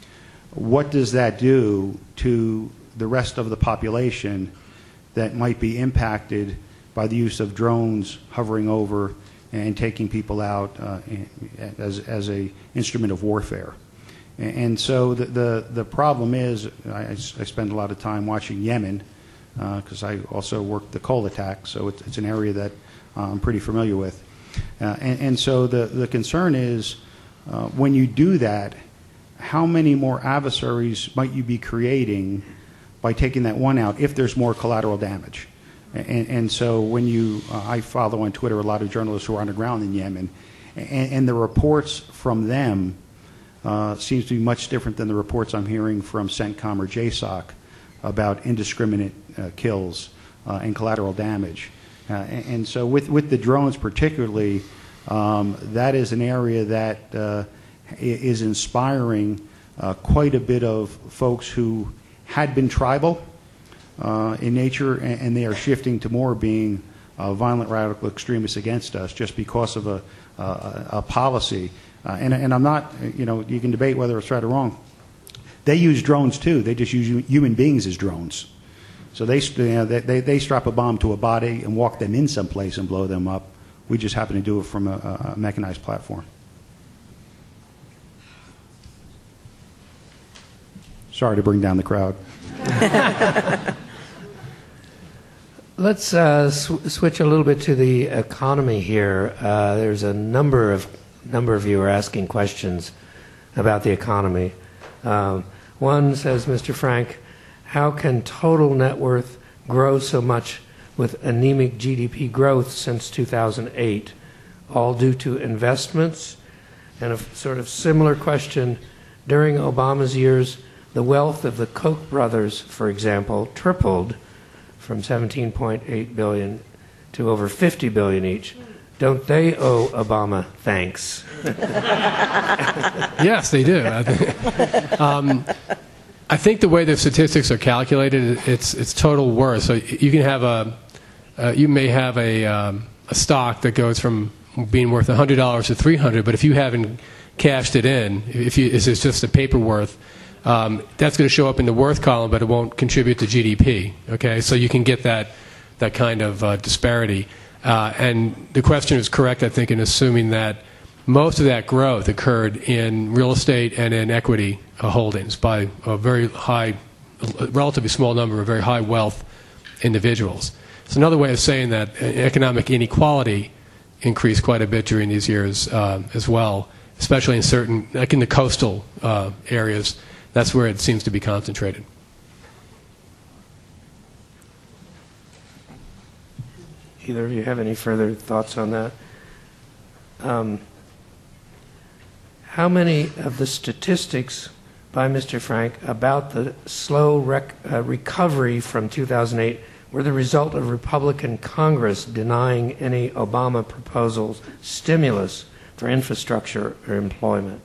what does that do to the rest of the population that might be impacted by the use of drones hovering over and taking people out uh, as, as a instrument of warfare? And so the, the, the problem is, I, I spend a lot of time watching Yemen, because uh, I also worked the Cole attack, so it's, it's an area that uh, I'm pretty familiar with. Uh, and, and so the, the concern is, uh, when you do that, how many more adversaries might you be creating by taking that one out if there's more collateral damage? And, and so when you, uh, I follow on Twitter a lot of journalists who are on the ground in Yemen, and, and the reports from them Uh, seems to be much different than the reports I'm hearing from CENTCOM or J SOC about indiscriminate uh, kills uh, and collateral damage. Uh, and, and so with, with the drones particularly, um, that is an area that uh, is inspiring uh, quite a bit of folks who had been tribal uh, in nature, and, and they are shifting to more being uh, violent radical extremists against us just because of a, a, a policy. Uh, and, and I'm not, you know, you can debate whether it's right or wrong. They use drones too. They just use human beings as drones. So they, you know, they, they strap a bomb to a body and walk them in someplace and blow them up. We just happen to do it from a, a mechanized platform. Sorry to bring down the crowd.
Let's uh, sw switch a little bit to the economy here. Uh, there's a number of number of you are asking questions about the economy. Um, one says, Mister Frank, how can total net worth grow so much with anemic G D P growth since two thousand eight, all due to investments? And a sort of similar question, during Obama's years, the wealth of the Koch brothers, for example, tripled from seventeen point eight billion dollars to over fifty billion dollars each. Don't they owe Obama thanks?
Yes, they do. I think, um, I think the way the statistics are calculated, it's it's total worth. So you can have a, uh, you may have a um, a stock that goes from being worth one hundred dollars to three hundred dollars, but if you haven't cashed it in, if you, it's just a paper worth, um, that's going to show up in the worth column, but it won't contribute to G D P. Okay, so you can get that that kind of uh, disparity. Uh, and the question is correct, I think, in assuming that most of that growth occurred in real estate and in equity uh, holdings by a very high, a relatively small number of very high wealth individuals. It's another way of saying that economic inequality increased quite a bit during these years uh, as well, especially in certain, like in the coastal uh, areas. That's where it seems to be concentrated.
Either of you have any further thoughts on that? Um, how many of the statistics by Mister Frank about the slow rec uh, recovery from two thousand eight were the result of Republican Congress denying any Obama proposals stimulus for infrastructure or employment?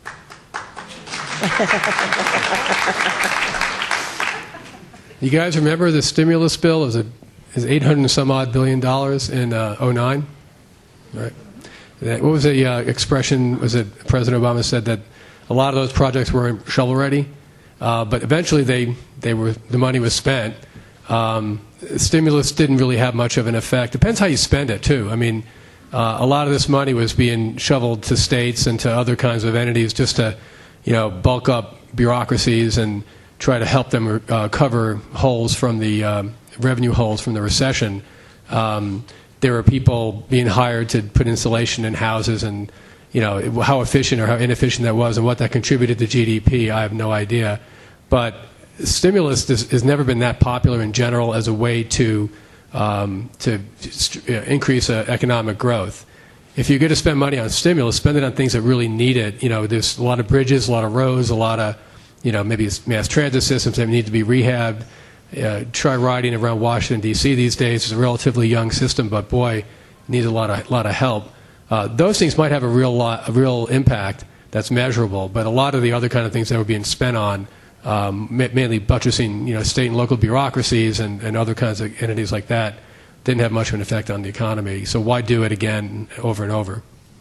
You guys remember the stimulus bill? It was a is eight hundred and some odd billion dollars in uh, oh nine, right? That, what was the uh, expression? Was it President Obama said that a lot of those projects were shovel ready, uh, but eventually they they were the money was spent. Um, stimulus didn't really have much of an effect. Depends how you spend it too. I mean, uh, a lot of this money was being shoveled to states and to other kinds of entities just to, you know, bulk up bureaucracies and try to help them uh, cover holes from the um, revenue holes from the recession. Um, there were people being hired to put insulation in houses, and you know how efficient or how inefficient that was, and what that contributed to G D P. I have no idea, but stimulus has, has never been that popular in general as a way to um, to increase uh, economic growth. If you're going to spend money on stimulus, spend it on things that really need it. You know, there's a lot of bridges, a lot of roads, a lot of, you know, maybe it's mass transit systems that need to be rehabbed. Uh, try riding around Washington, D C these days. It's a relatively young system, but boy, it needs a lot of, lot of help. Uh, those things might have a real, lot, a real impact that's measurable, but a lot of the other kind of things that were being spent on, um, mainly buttressing, you know, state and local bureaucracies and, and other kinds of entities like that, didn't have much of an effect on the economy. So why do it again over and over?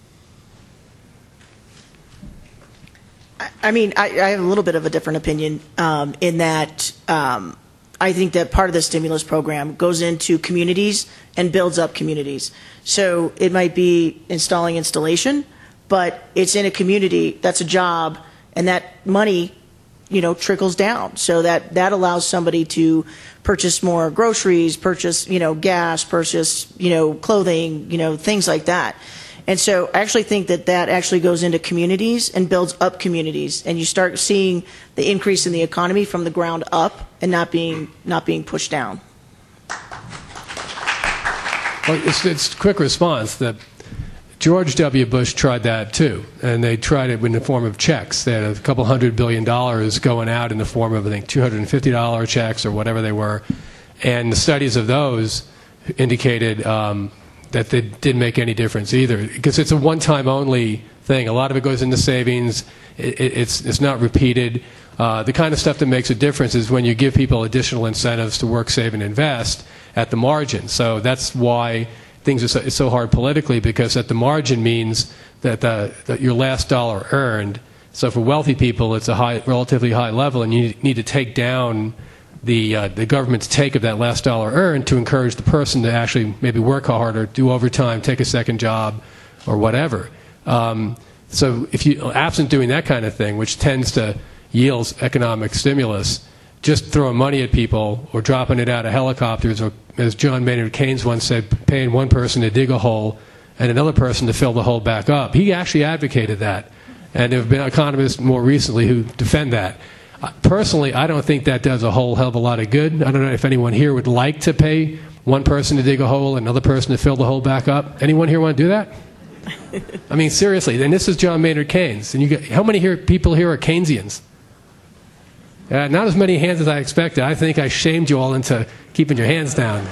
I mean, I, I have a little bit of a different opinion um, in that um, I think that part of the stimulus program goes into communities and builds up communities. So it might be installing installation, but it's in a community, that's a job, and that money, you know, trickles down. So that, that allows somebody to purchase more groceries, purchase, you know, gas, purchase, you know, clothing, you know, things like that. And so I actually think that that actually goes into communities and builds up communities, and you start seeing the increase in the economy from the ground up and not being not being pushed down.
Well, it's, it's a quick response. That George W. Bush tried that too, and they tried it in the form of checks. They had a couple hundred billion dollars going out in the form of, I think, two hundred fifty dollar checks or whatever they were, and the studies of those indicated um, that they didn't make any difference either, because it's a one-time only thing. A lot of it goes into savings. It, it, it's, it's not repeated. Uh, the kind of stuff that makes a difference is when you give people additional incentives to work, save, and invest at the margin. So that's why things are so, it's so hard politically, because at the margin means that, the, that your last dollar earned. So for wealthy people, it's a high, relatively high level, and you need to take down the uh, the government's take of that last dollar earned to encourage the person to actually maybe work harder, do overtime, take a second job, or whatever. Um, so if you, absent doing that kind of thing, which tends to yield economic stimulus, just throwing money at people or dropping it out of helicopters, or as John Maynard Keynes once said, paying one person to dig a hole and another person to fill the hole back up. He actually advocated that, and there have been economists more recently who defend that. Personally, I don't think that does a whole hell of a lot of good. I don't know if anyone here would like to pay one person to dig a hole and another person to fill the hole back up. Anyone here want to do that? I mean, seriously. And this is John Maynard Keynes. And you get, how many here, people here are Keynesians? Uh, not as many hands as I expected. I think I shamed you all into keeping your hands down.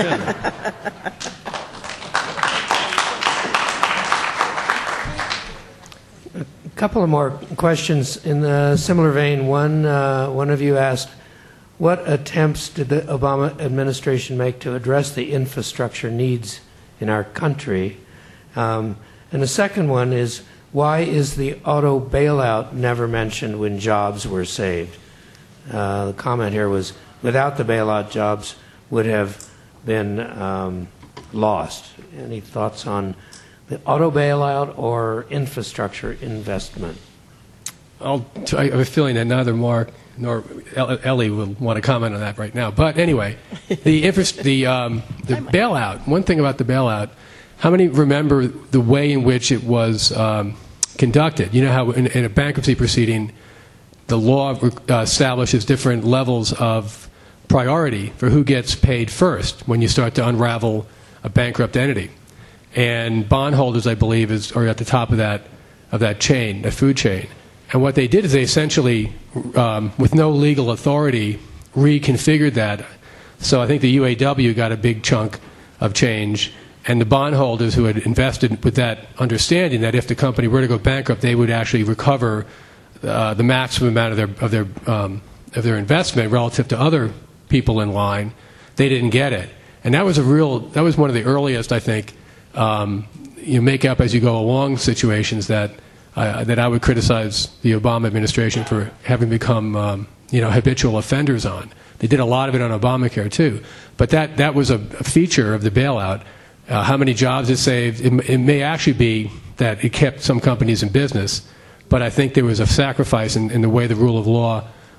A couple of more questions in a similar vein. One, uh, one of you asked, what attempts did the Obama administration make to address the infrastructure needs in our country? Um, and the second one is, why is the auto bailout never mentioned when jobs were saved? Uh, the comment here was, without the bailout, jobs would have been um, lost. Any thoughts on the auto bailout or infrastructure investment?
I'll, I have a feeling that neither Mark nor Ellie will want to comment on that right now. But anyway, the, infra- the, um, the bailout, one thing about the bailout, how many remember the way in which it was um, conducted? You know how in, in a bankruptcy proceeding, the law uh, establishes different levels of priority for who gets paid first when you start to unravel a bankrupt entity. And bondholders, I believe, is, are at the top of that, of that chain, the food chain. And what they did is they essentially, um, with no legal authority, reconfigured that. So I think the U A W got a big chunk of change, and the bondholders who had invested with that understanding that if the company were to go bankrupt, they would actually recover uh, the maximum amount of their, of, their, um, of their investment relative to other people in line, they didn't get it. And that was a real, that was one of the earliest, I think, Um, you make up as you go along situations that uh, that I would criticize the Obama administration for having become um, you know habitual offenders on. They did a lot of it on Obamacare too, but that that was a, a feature of the bailout. Uh, how many jobs it saved? It, it may actually be that it kept some companies in business, but I think there was a sacrifice in, in the way the rule of law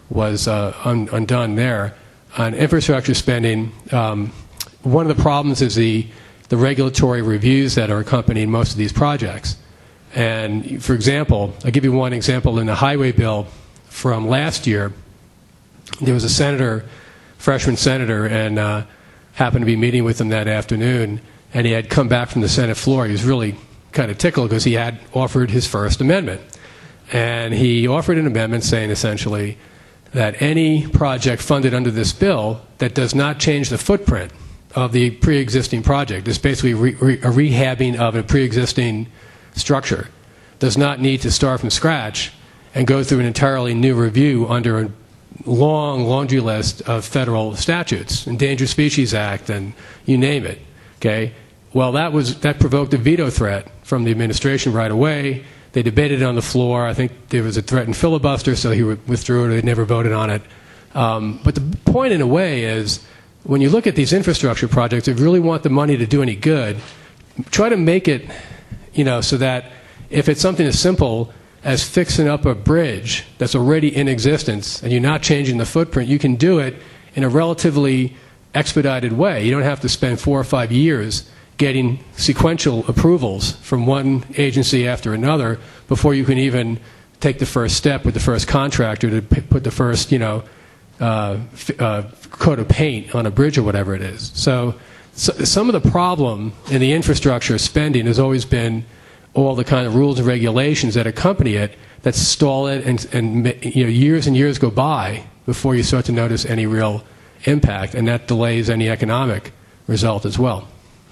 was uh, un undone there. On infrastructure spending, um, one of the problems is the, the regulatory reviews that are accompanying most of these projects. And, for example, I'll give you one example. In the highway bill from last year, there was a senator, freshman senator, and uh, happened to be meeting with him that afternoon, and he had come back from the Senate floor. He was really kind of tickled because he had offered his first amendment. And he offered an amendment saying essentially that any project funded under this bill that does not change the footprint of the pre-existing project, is basically re re a rehabbing of a pre-existing structure, does not need to start from scratch and go through an entirely new review under a long laundry list of federal statutes, Endangered Species Act, and you name it. Okay? Well, that was that provoked a veto threat from the administration right away. They debated it on the floor. I think there was a threatened filibuster, so he withdrew it. They never voted on it. Um, but the point, in a way, is when you look at these infrastructure projects, if you really want the money to do any good, try to make it, you know, so that if it's something as simple as fixing up a bridge that's already in existence and you're not changing the footprint, you can do it in a relatively expedited way. You don't have to spend four or five years getting sequential approvals from one agency after another before you can even take the first step with the first contractor to p put the first, you know, uh, uh, coat of paint on a bridge or whatever it is. So, so some of the problem in the infrastructure spending has always been all the kind of rules and regulations that accompany it that stall it, and, and you know, years and years go by before you start to notice any real impact, and that delays any economic result as well.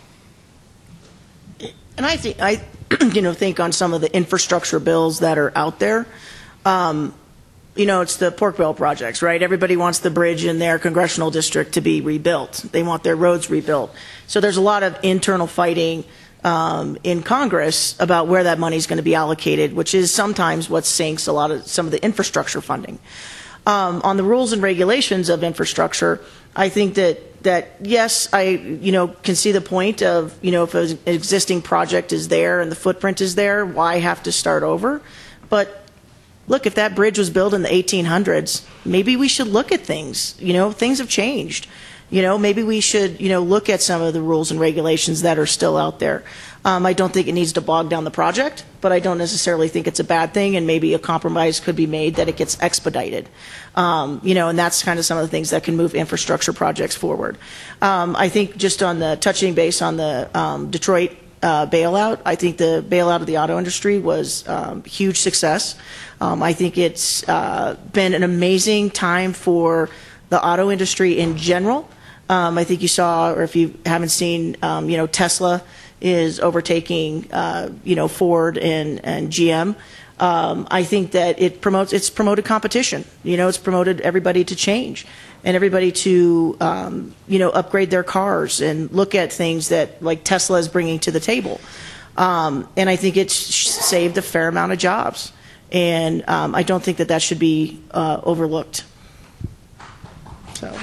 And I think I, you know, think on some of the infrastructure bills that are out there. Um, you know, it's the pork barrel projects, right? Everybody wants the bridge in their congressional district to be rebuilt. They want their roads rebuilt. So there's a lot of internal fighting um, in Congress about where that money is going to be allocated, which is sometimes what sinks a lot of some of the infrastructure funding. Um, on the rules and regulations of infrastructure, I think that, that yes, I you know can see the point of, you know, if an existing project is there and the footprint is there, why have to start over? But look, if that bridge was built in the eighteen hundreds, maybe we should look at things. You know, things have changed. You know, maybe we should, you know, look at some of the rules and regulations that are still out there. Um, I don't think it needs to bog down the project, but I don't necessarily think it's a bad thing, and maybe a compromise could be made that it gets expedited. Um, you know, and that's kind of some of the things that can move infrastructure projects forward. Um, I think just on the touching base on the um, Detroit uh, bailout, I think the bailout of the auto industry was um, huge success. Um, I think it's uh, been an amazing time for the auto industry in general. Um, I think you saw, or if you haven't seen, um, you know, Tesla is overtaking, uh, you know, Ford and, and G M. Um, I think that it promotes, it's promoted competition. You know, it's promoted everybody to change and everybody to, um, you know, upgrade their cars and look at things that like Tesla is bringing to the table. Um, and I think it's saved a fair amount of jobs. And um, I don't think that that should be uh, overlooked. So.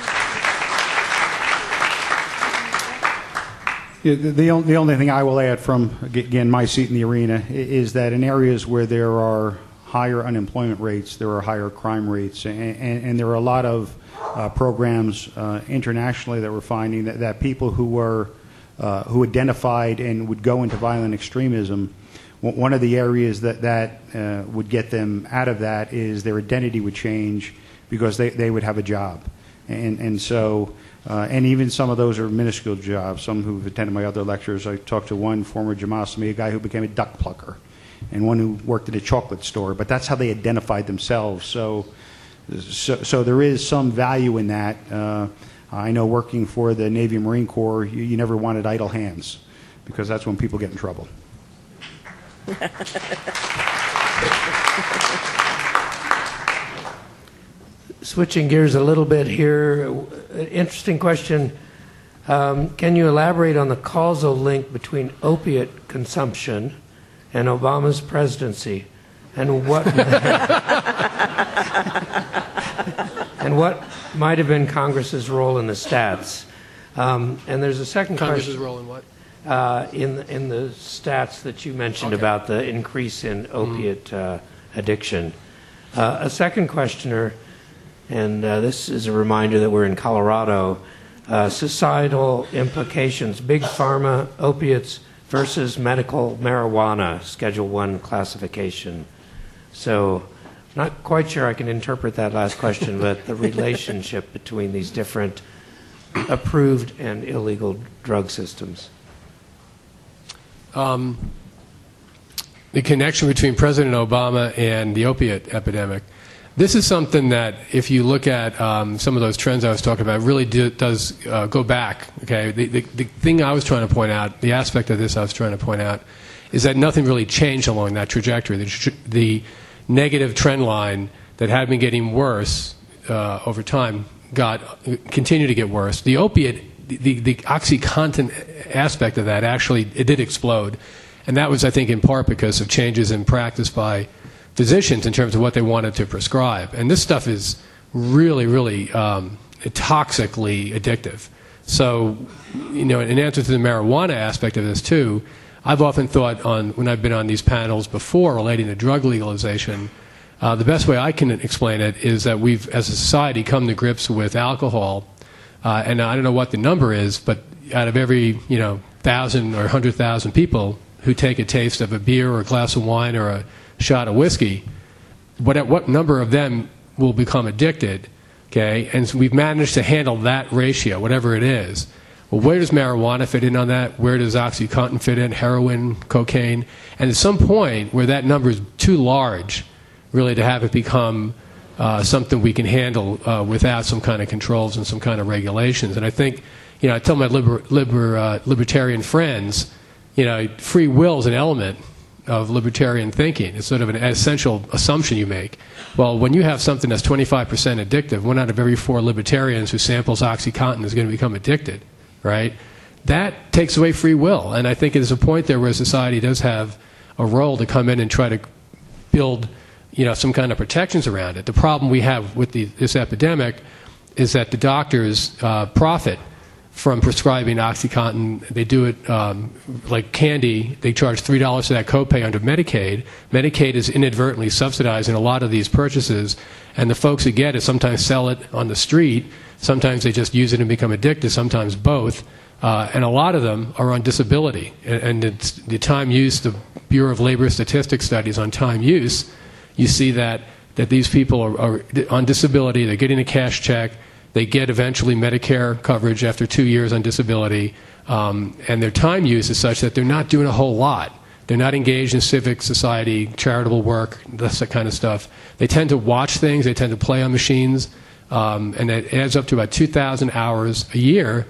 The, the, only, the only thing I will add from, again, my seat in the arena is that in areas where there are higher unemployment rates, there are higher crime rates, and, and, and there are a lot of uh, programs uh, internationally that we're finding that, that people who were uh, who identified and would go into violent extremism, one of the areas that, that uh, would get them out of that is their identity would change because they, they would have a job. And, and so, uh, and even some of those are minuscule jobs. Some who've attended my other lectures, I talked to one former Jamasmi, a guy who became a duck plucker, and one who worked at a chocolate store. But that's how they identified themselves. So, so, so there is some value in that. Uh, I know working for the Navy Marine Corps, you, you never wanted idle hands, because that's when people get in trouble.
Switching gears a little bit here, interesting question. Um, can you elaborate on the causal link between opiate consumption and Obama's presidency, and what and what might have been Congress's role in the stats? Um, and there's a second
Congress's
question.
role in what?
Uh, in in the stats that you mentioned
Okay.
about the increase in opiate uh, addiction. Uh, a second questioner
And uh, this is a reminder that we're in Colorado. Uh, societal implications, big pharma, opiates versus medical marijuana, Schedule One classification. So, not quite sure I can interpret that last question, but the relationship between these different approved and illegal drug systems.
Um, the connection between President Obama and the opiate epidemic. This is something that, if you look at um, some of those trends I was talking about, really do, does uh, go back. Okay, the, the, the thing I was trying to point out, the aspect of this I was trying to point out, is that nothing really changed along that trajectory. The, tra the negative trend line that had been getting worse uh, over time got continued to get worse. The opiate, the, the OxyContin aspect of that actually it did explode, and that was, I think, in part because of changes in practice by physicians in terms of what they wanted to prescribe. And this stuff is really, really um, toxically addictive. So, you know, in answer to the marijuana aspect of this too, I've often thought on when I've been on these panels before relating to drug legalization, uh, the best way I can explain it is that we've, as a society, come to grips with alcohol. Uh, and I don't know what the number is, but out of every, you know, thousand or hundred thousand people who take a taste of a beer or a glass of wine or a shot of whiskey, what, what number of them will become addicted, okay? And so we've managed to handle that ratio, whatever it is. Well, where does marijuana fit in on that? Where does OxyContin fit in? Heroin, cocaine? And at some point where that number is too large, really, to have it become uh, something we can handle uh, without some kind of controls and some kind of regulations. And I think, you know, I tell my liber, liber, uh, libertarian friends, you know, free will is an element of libertarian thinking. It's sort of an essential assumption you make. Well, when you have something that's twenty-five percent addictive, one out of every four libertarians who samples OxyContin is going to become addicted, right? That takes away free will. And I think there's a point there where society does have a role to come in and try to build, you know, some kind of protections around it. The problem we have with the, this epidemic is that the doctors uh, profit from prescribing OxyContin. They do it um, like candy. They charge three dollars for that copay under Medicaid. Medicaid is inadvertently subsidizing a lot of these purchases, and the folks who get it sometimes sell it on the street. Sometimes they just use it and become addicted, sometimes both. Uh, and a lot of them are on disability. And, and it's the time use, the Bureau of Labor Statistics studies on time use, you see that, that these people are, are on disability, they're getting a cash check, they get eventually Medicare coverage after two years on disability, um, and their time use is such that they're not doing a whole lot. They're not engaged in civic society, charitable work, that kind of stuff. They tend to watch things, they tend to play on machines, um, and it adds up to about two thousand hours a year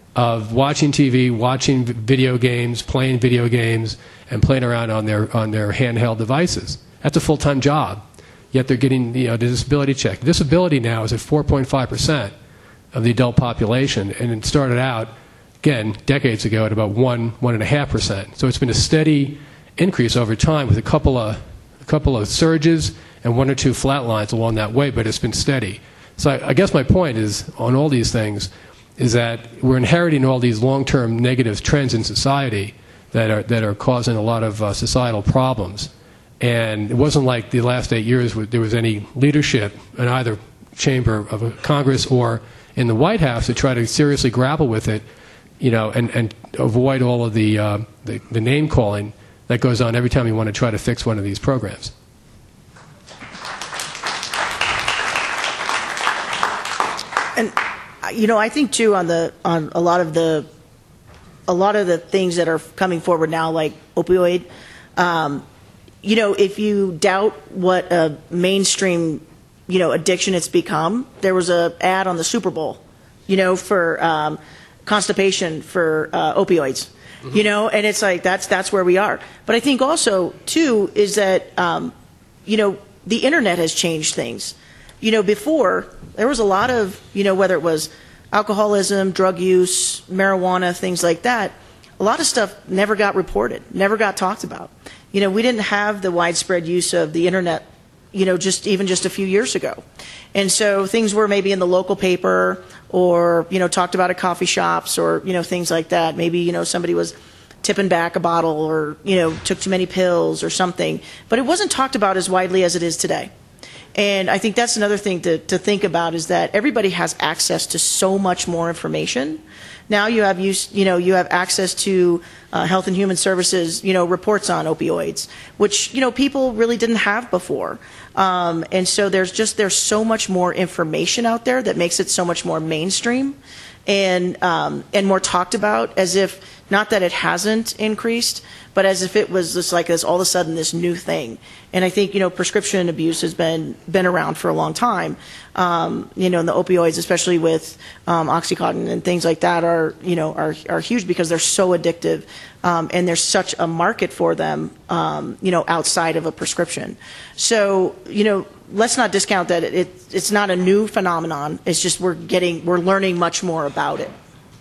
of watching T V, watching video games, playing video games, and playing around on their, on their handheld devices. That's a full-time job. Yet they're getting, you know, the disability check. Disability now is at four point five percent of the adult population, and it started out, again, decades ago at about one, one and a half percent. So it's been a steady increase over time with a couple of, a couple of surges and one or two flat lines along that way, but it's been steady. So I, I guess my point is, on all these things, is that we're inheriting all these long-term negative trends in society that are, that are causing a lot of uh, societal problems. And it wasn't like the last eight years there was any leadership in either chamber of Congress or in the White House to try to seriously grapple with it, you know, and, and avoid all of the, uh, the, the name calling that goes on every time you want to try to fix one of these programs.
And you know, I think too on the on a lot of the a lot of the things that are coming forward now, like opioid. Um, you know, if you doubt what a mainstream, you know, addiction it's become, there was a ad on the Super Bowl, you know, for um, constipation for uh, opioids. Mm-hmm. You know, and it's like that's that's where we are. But I think also too is that um, you know, the internet has changed things. You know, before there was a lot of, you know, whether it was alcoholism, drug use, marijuana, things like that, a lot of stuff never got reported, never got talked about. You know, we didn't have the widespread use of the internet, you know, just even just a few years ago. And so things were maybe in the local paper or, you know, talked about at coffee shops or, you know, things like that. Maybe, you know, somebody was tipping back a bottle or, you know, took too many pills or something. But it wasn't talked about as widely as it is today. And I think that's another thing to, to think about, is that everybody has access to so much more information. Now you have use, you know, you have access to uh, Health and Human Services, you know, reports on opioids, which, you know, people really didn't have before. Um, and so there's just, there's so much more information out there that makes it so much more mainstream and, um, and more talked about, as if, not that it hasn't increased, but as if it was just like this, all of a sudden, this new thing. And I think, you know, prescription abuse has been been around for a long time. Um, you know, and the opioids, especially with um, OxyContin and things like that, are, you know, are are huge because they're so addictive, um, and there's such a market for them, um, you know, outside of a prescription. So, you know, let's not discount that it, it it's not a new phenomenon. It's just we're getting we're learning much more about it.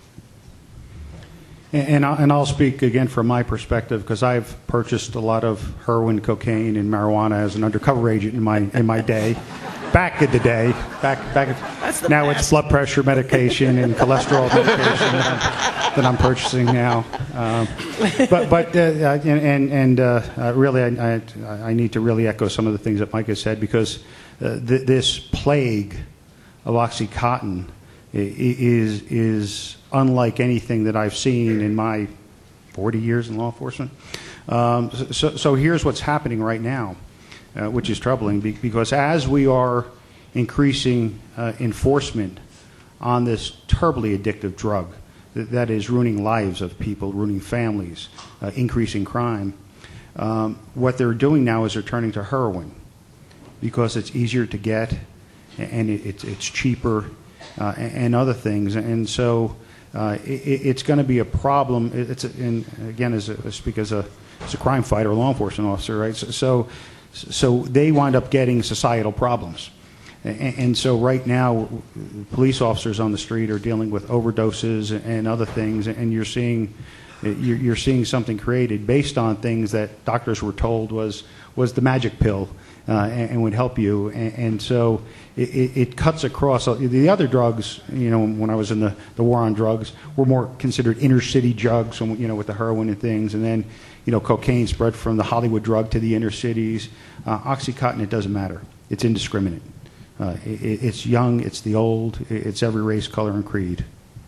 And, I'll, and I'll speak again from my perspective, because I've purchased a lot of heroin, cocaine, and marijuana as an undercover agent in my in my day, back in the day. Back back. Now
best.
It's blood pressure medication and cholesterol medication that, I'm, that I'm purchasing now. Um, but but uh, and and uh, uh, really, I, I I need to really echo some of the things that Mike has said, because uh, th- this plague of OxyContin is is unlike anything that I've seen in my forty years in law enforcement. Um, so, so here's what's happening right now, uh, which is troubling, because as we are increasing uh, enforcement on this terribly addictive drug that is ruining lives of people, ruining families, uh, increasing crime, um, what they're doing now is they're turning to heroin, because it's easier to get and it, it's, it's cheaper uh, and, and other things. And so Uh, it, it's going to be a problem. It's a, and again, as a, I speak as a, as a crime fighter, a law enforcement officer, right? So, so, so they wind up getting societal problems, and, and so right now, police officers on the street are dealing with overdoses and other things, and you're seeing, you're, you're seeing something created based on things that doctors were told was was the magic pill uh, and, and would help you, and, and so. It, it cuts across. The other drugs, you know, when I was in the, the war on drugs, were more considered inner city drugs, you know, with the heroin and things. And then, you know, cocaine spread from the Hollywood drug to the inner cities. Uh, OxyContin, it doesn't matter. It's indiscriminate. Uh, it, it's young, it's the old, it's every race, color, and creed.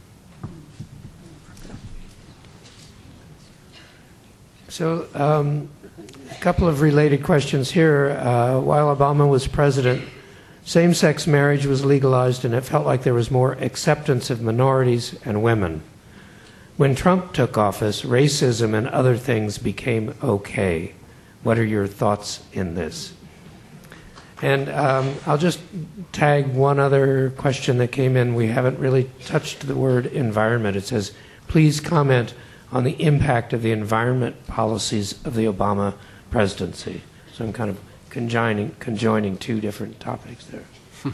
So, um, a couple of related questions here. Uh, while Obama was president, same-sex marriage was legalized, and it felt like there was more acceptance of minorities and women. When Trump took office, racism and other things became okay. What are your thoughts in this? And um, I'll just tag one other question that came in. We haven't really touched the word environment. It says, please comment on the impact of the environment policies of the Obama presidency. So I'm kind of Conjoining, conjoining two different topics there.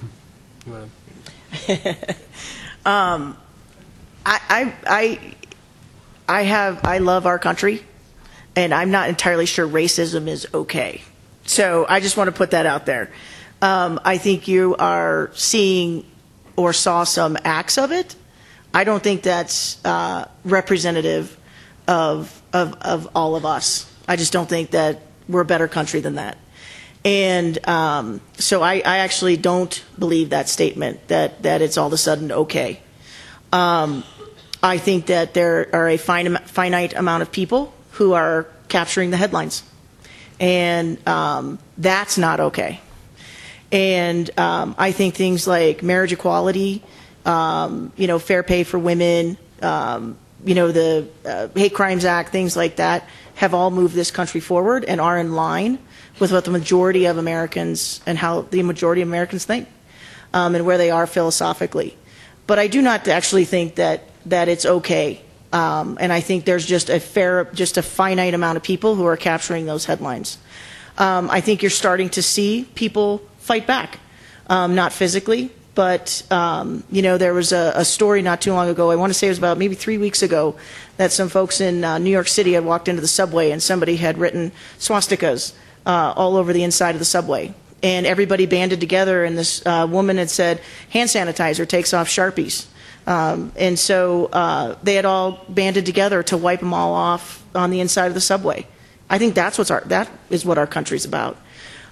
um, I, I, I, I have, I love our country, and I'm not entirely sure racism is okay. So I just want to put that out there. Um, I think you are seeing or saw some acts of it. I don't think that's uh, representative of, of of all of us. I just don't think that we're a better country than that. And um, so I, I actually don't believe that statement, that, that it's all of a sudden okay. Um, I think that there are a fine, finite amount of people who are capturing the headlines. And um, that's not okay. And um, I think things like marriage equality, um, you know, fair pay for women, um, you know, the uh, Hate Crimes Act, things like that, have all moved this country forward and are in line with what the majority of Americans and how the majority of Americans think, um, and where they are philosophically. But I do not actually think that that it's okay, um, and I think there's just a fair, just a finite amount of people who are capturing those headlines. Um, I think you're starting to see people fight back, um, not physically, but um, you know, there was a, a story not too long ago. I want to say it was about maybe three weeks ago that some folks in uh, New York City had walked into the subway and somebody had written swastikas Uh, all over the inside of the subway. And everybody banded together, and this uh, woman had said, hand sanitizer takes off Sharpies. Um, and so uh, they had all banded together to wipe them all off on the inside of the subway. I think that's what's our, that is what our country's about.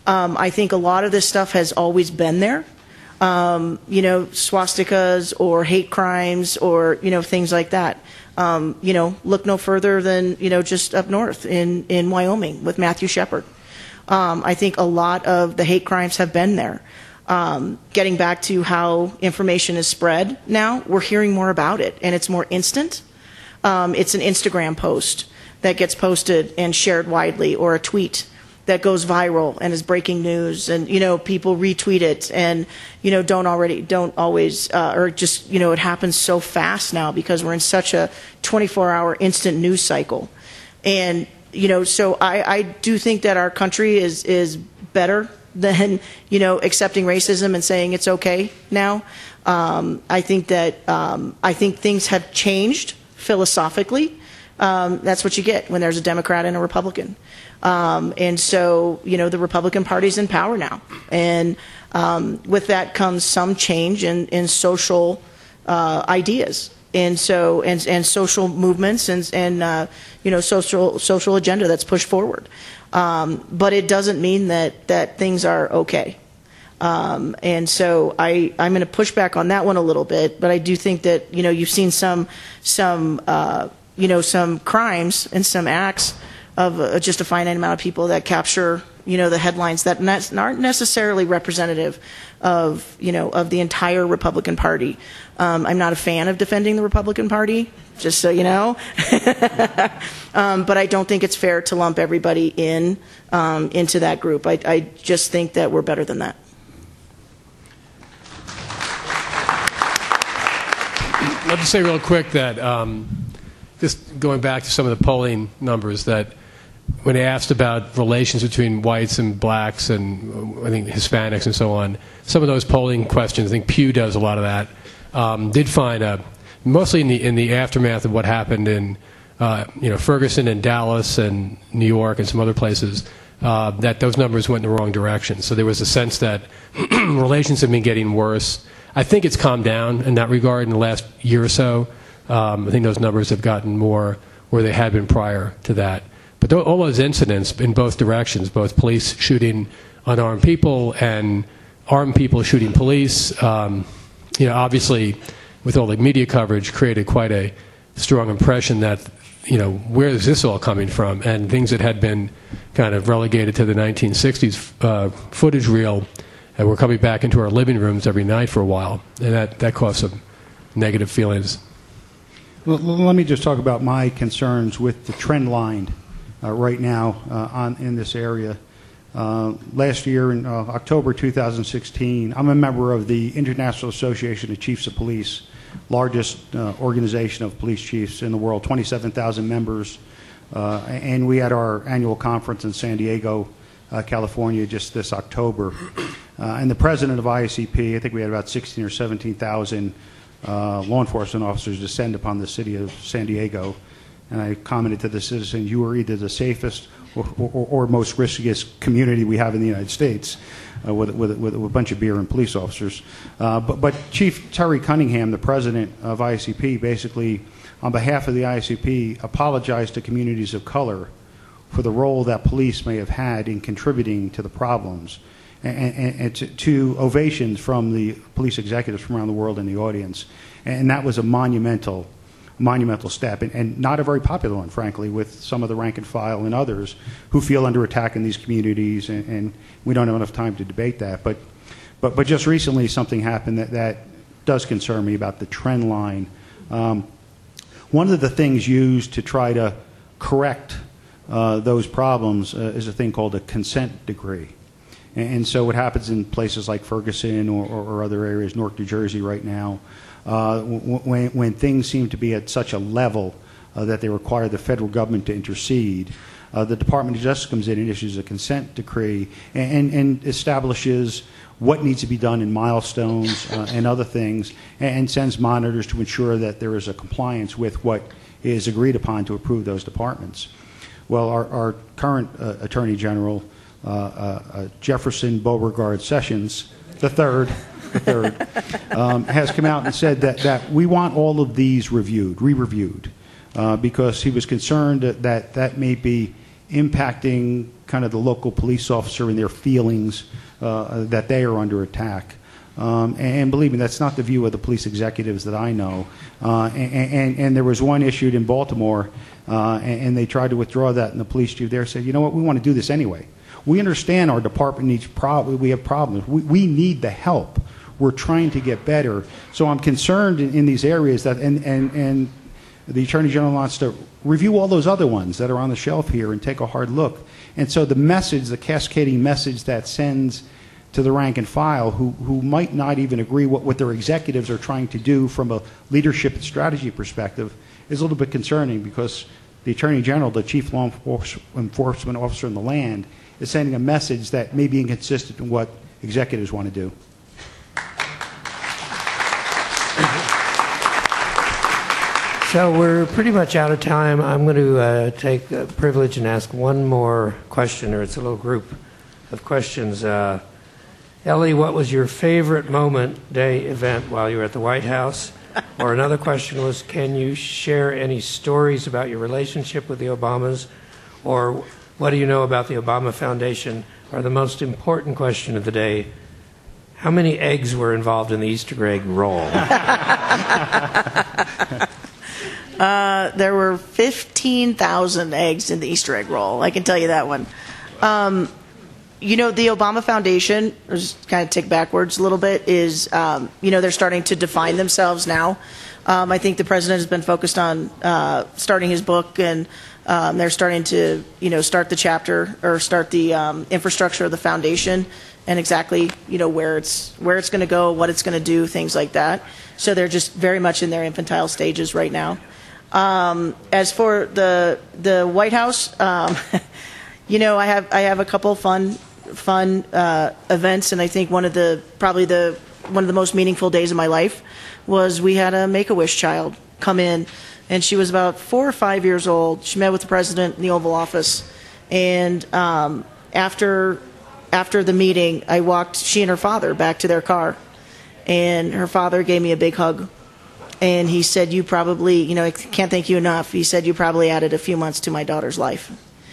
Um, I think a lot of this stuff has always been there. Um, you know, swastikas or hate crimes or, you know, things like that. Um, you know, look no further than, you know, just up north in, in Wyoming with Matthew Shepard. Um, I think a lot of the hate crimes have been there. Um, getting back to how information is spread now, we're hearing more about it, and it's more instant. Um, it's an Instagram post that gets posted and shared widely, or a tweet that goes viral and is breaking news, and you know people retweet it, and you know don't already don't always uh, or just you know it happens so fast now because we're in such a twenty-four hour instant news cycle, and you know so I, I do think that our country is is better than you know accepting racism and saying it's okay now. Um, I think that um, I think things have changed philosophically. Um, that's what you get when there's a Democrat and a Republican. Um, and so, you know, the Republican Party's in power now. And um, with that comes some change in, in social uh, ideas. And so, and, and social movements and, and uh, you know, social social agenda that's pushed forward. Um, but it doesn't mean that, that things are okay. Um, and so I, I'm going to push back on that one a little bit. But I do think that, you know, you've seen some, some uh, you know, some crimes and some acts of uh, just a finite amount of people that capture, you know, the headlines that ne- aren't necessarily representative of, you know, of the entire Republican Party. Um, I'm not a fan of defending the Republican Party, just so you know. um, but I don't think it's fair to lump everybody in um, into that group. I, I just think that we're better than that.
I'll just say real quick that um, just going back to some of the polling numbers, that when they asked about relations between whites and blacks and I think Hispanics and so on, some of those polling questions, I think Pew does a lot of that, um, did find a, mostly in the in the aftermath of what happened in uh, you know Ferguson and Dallas and New York and some other places, uh, that those numbers went in the wrong direction. So there was a sense that relations have been getting worse. I think it's calmed down in that regard in the last year or so. Um, I think those numbers have gotten more where they had been prior to that. But th- all those incidents in both directions, both police shooting unarmed people and armed people shooting police, um, you know, obviously with all the media coverage created quite a strong impression that, you know, where is this all coming from? And things that had been kind of relegated to the nineteen sixties uh, footage reel and were coming back into our living rooms every night for a while. And that, that caused some negative feelings.
Well, let me just talk about my concerns with the trend line uh, right now uh, on in this area. Uh, last year, in uh, October two thousand sixteen, I'm a member of the International Association of Chiefs of Police, largest uh, organization of police chiefs in the world, twenty-seven thousand members. Uh, and we had our annual conference in San Diego, uh, California, just this October. Uh, and the president of I A C P, I think we had about sixteen or seventeen thousand Uh, law enforcement officers descend upon the city of San Diego, and I commented to the citizens, you are either the safest or, or, or most riskiest community we have in the United States, uh, with, with, with a bunch of beer and police officers. Uh, but, but Chief Terry Cunningham, the president of I A C P, basically, on behalf of the I A C P, apologized to communities of color for the role that police may have had in contributing to the problems. And, and, and to, to ovations from the police executives from around the world in the audience. And that was a monumental, monumental step, and, and not a very popular one, frankly, with some of the rank and file and others who feel under attack in these communities, and, and we don't have enough time to debate that. But, but, but just recently something happened that, that does concern me about the trend line. Um, one of the things used to try to correct uh, those problems uh, is a thing called a consent decree. And so what happens in places like Ferguson or, or, or other areas, Newark, New Jersey right now, uh, when, when things seem to be at such a level uh, that they require the federal government to intercede, uh, the Department of Justice comes in and issues a consent decree and, and establishes what needs to be done in milestones uh, and other things, and sends monitors to ensure that there is a compliance with what is agreed upon to approve those departments. Well, our, our current uh, Attorney General, Uh, uh, uh, Jefferson Beauregard Sessions, the third, the third um, has come out and said that, that we want all of these reviewed, re-reviewed, uh, because he was concerned that, that that may be impacting kind of the local police officer and their feelings uh, that they are under attack. Um, and, and believe me, that's not the view of the police executives that I know. Uh, and, and, and there was one issued in Baltimore, uh, and, and they tried to withdraw that, and the police chief there said, you know what, we want to do this anyway. We understand our department needs prob- we have problems. We, we need the help. We're trying to get better. So I'm concerned in, in these areas that, and, and, and the Attorney General wants to review all those other ones that are on the shelf here and take a hard look. And so the message, the cascading message that sends to the rank and file who, who might not even agree what, what their executives are trying to do from a leadership and strategy perspective is a little bit concerning, because the Attorney General, the chief law enforcement officer in the land, is sending a message that may be inconsistent with what executives want to do.
So we're pretty much out of time. I'm going to uh, take the privilege and ask one more question, or it's a little group of questions. Uh, Ellie, what was your favorite moment, day, event while you were at the White House? Or another question was, can you share any stories about your relationship with the Obamas? Or what do you know about the Obama Foundation? Or the most important question of the day, how many eggs were involved in the Easter egg roll?
uh, there were fifteen thousand eggs in the Easter egg roll. I can tell you that one. Um, You know, the Obama Foundation, just kind of tick backwards a little bit, is, um, you know, they're starting to define themselves now. Um, I think the president has been focused on uh, starting his book, and um, they're starting to, you know, start the chapter or start the um, infrastructure of the foundation and exactly, you know, where it's where it's going to go, what it's going to do, things like that. So they're just very much in their infantile stages right now. Um, as for the the White House, um, you know, I have I have a couple fun. fun uh, events, and I think one of the probably the one of the most meaningful days of my life was we had a Make-A-Wish child come in, and she was about four or five years old. She met with the president in the Oval Office, and um, after after the meeting, I walked she and her father back to their car, and her father gave me a big hug, and he said, "You probably, you know, I can't thank you enough." He said, "You probably added a few months to my daughter's life."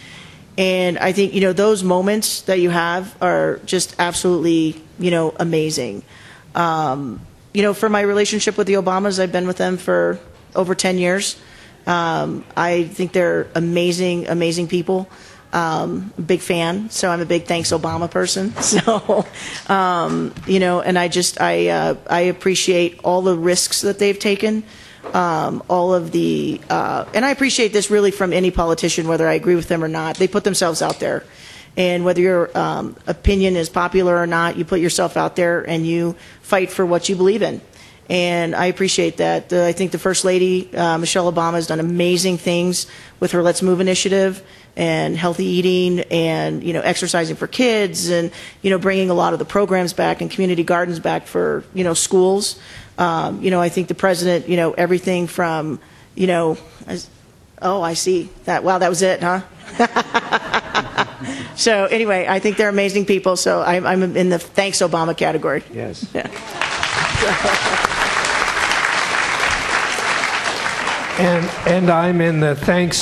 And I think, you know, those moments that you have are just absolutely, you know, amazing. Um, you know, for my relationship with the Obamas, I've been with them for over ten years. Um, I think they're amazing, amazing people. Um, big fan, so I'm a big thanks Obama person. So, um, you know, and I just, I, uh, I appreciate all the risks that they've taken. Um, all of the, uh, and I appreciate this really from any politician, whether I agree with them or not. They put themselves out there. And whether your um, opinion is popular or not, you put yourself out there and you fight for what you believe in. And I appreciate that. Uh, I think the First Lady, uh, Michelle Obama, has done amazing things with her Let's Move initiative and healthy eating and, you know, exercising for kids and, you know, bringing a lot of the programs back and community gardens back for, you know, schools. Um, you know, I think the president, you know, everything from, you know, as, oh, I see that. Wow, that was it, huh? So anyway, I think they're amazing people. So I'm, I'm in the thanks Obama category.
Yes.
Yeah.
And, and I'm in the thanks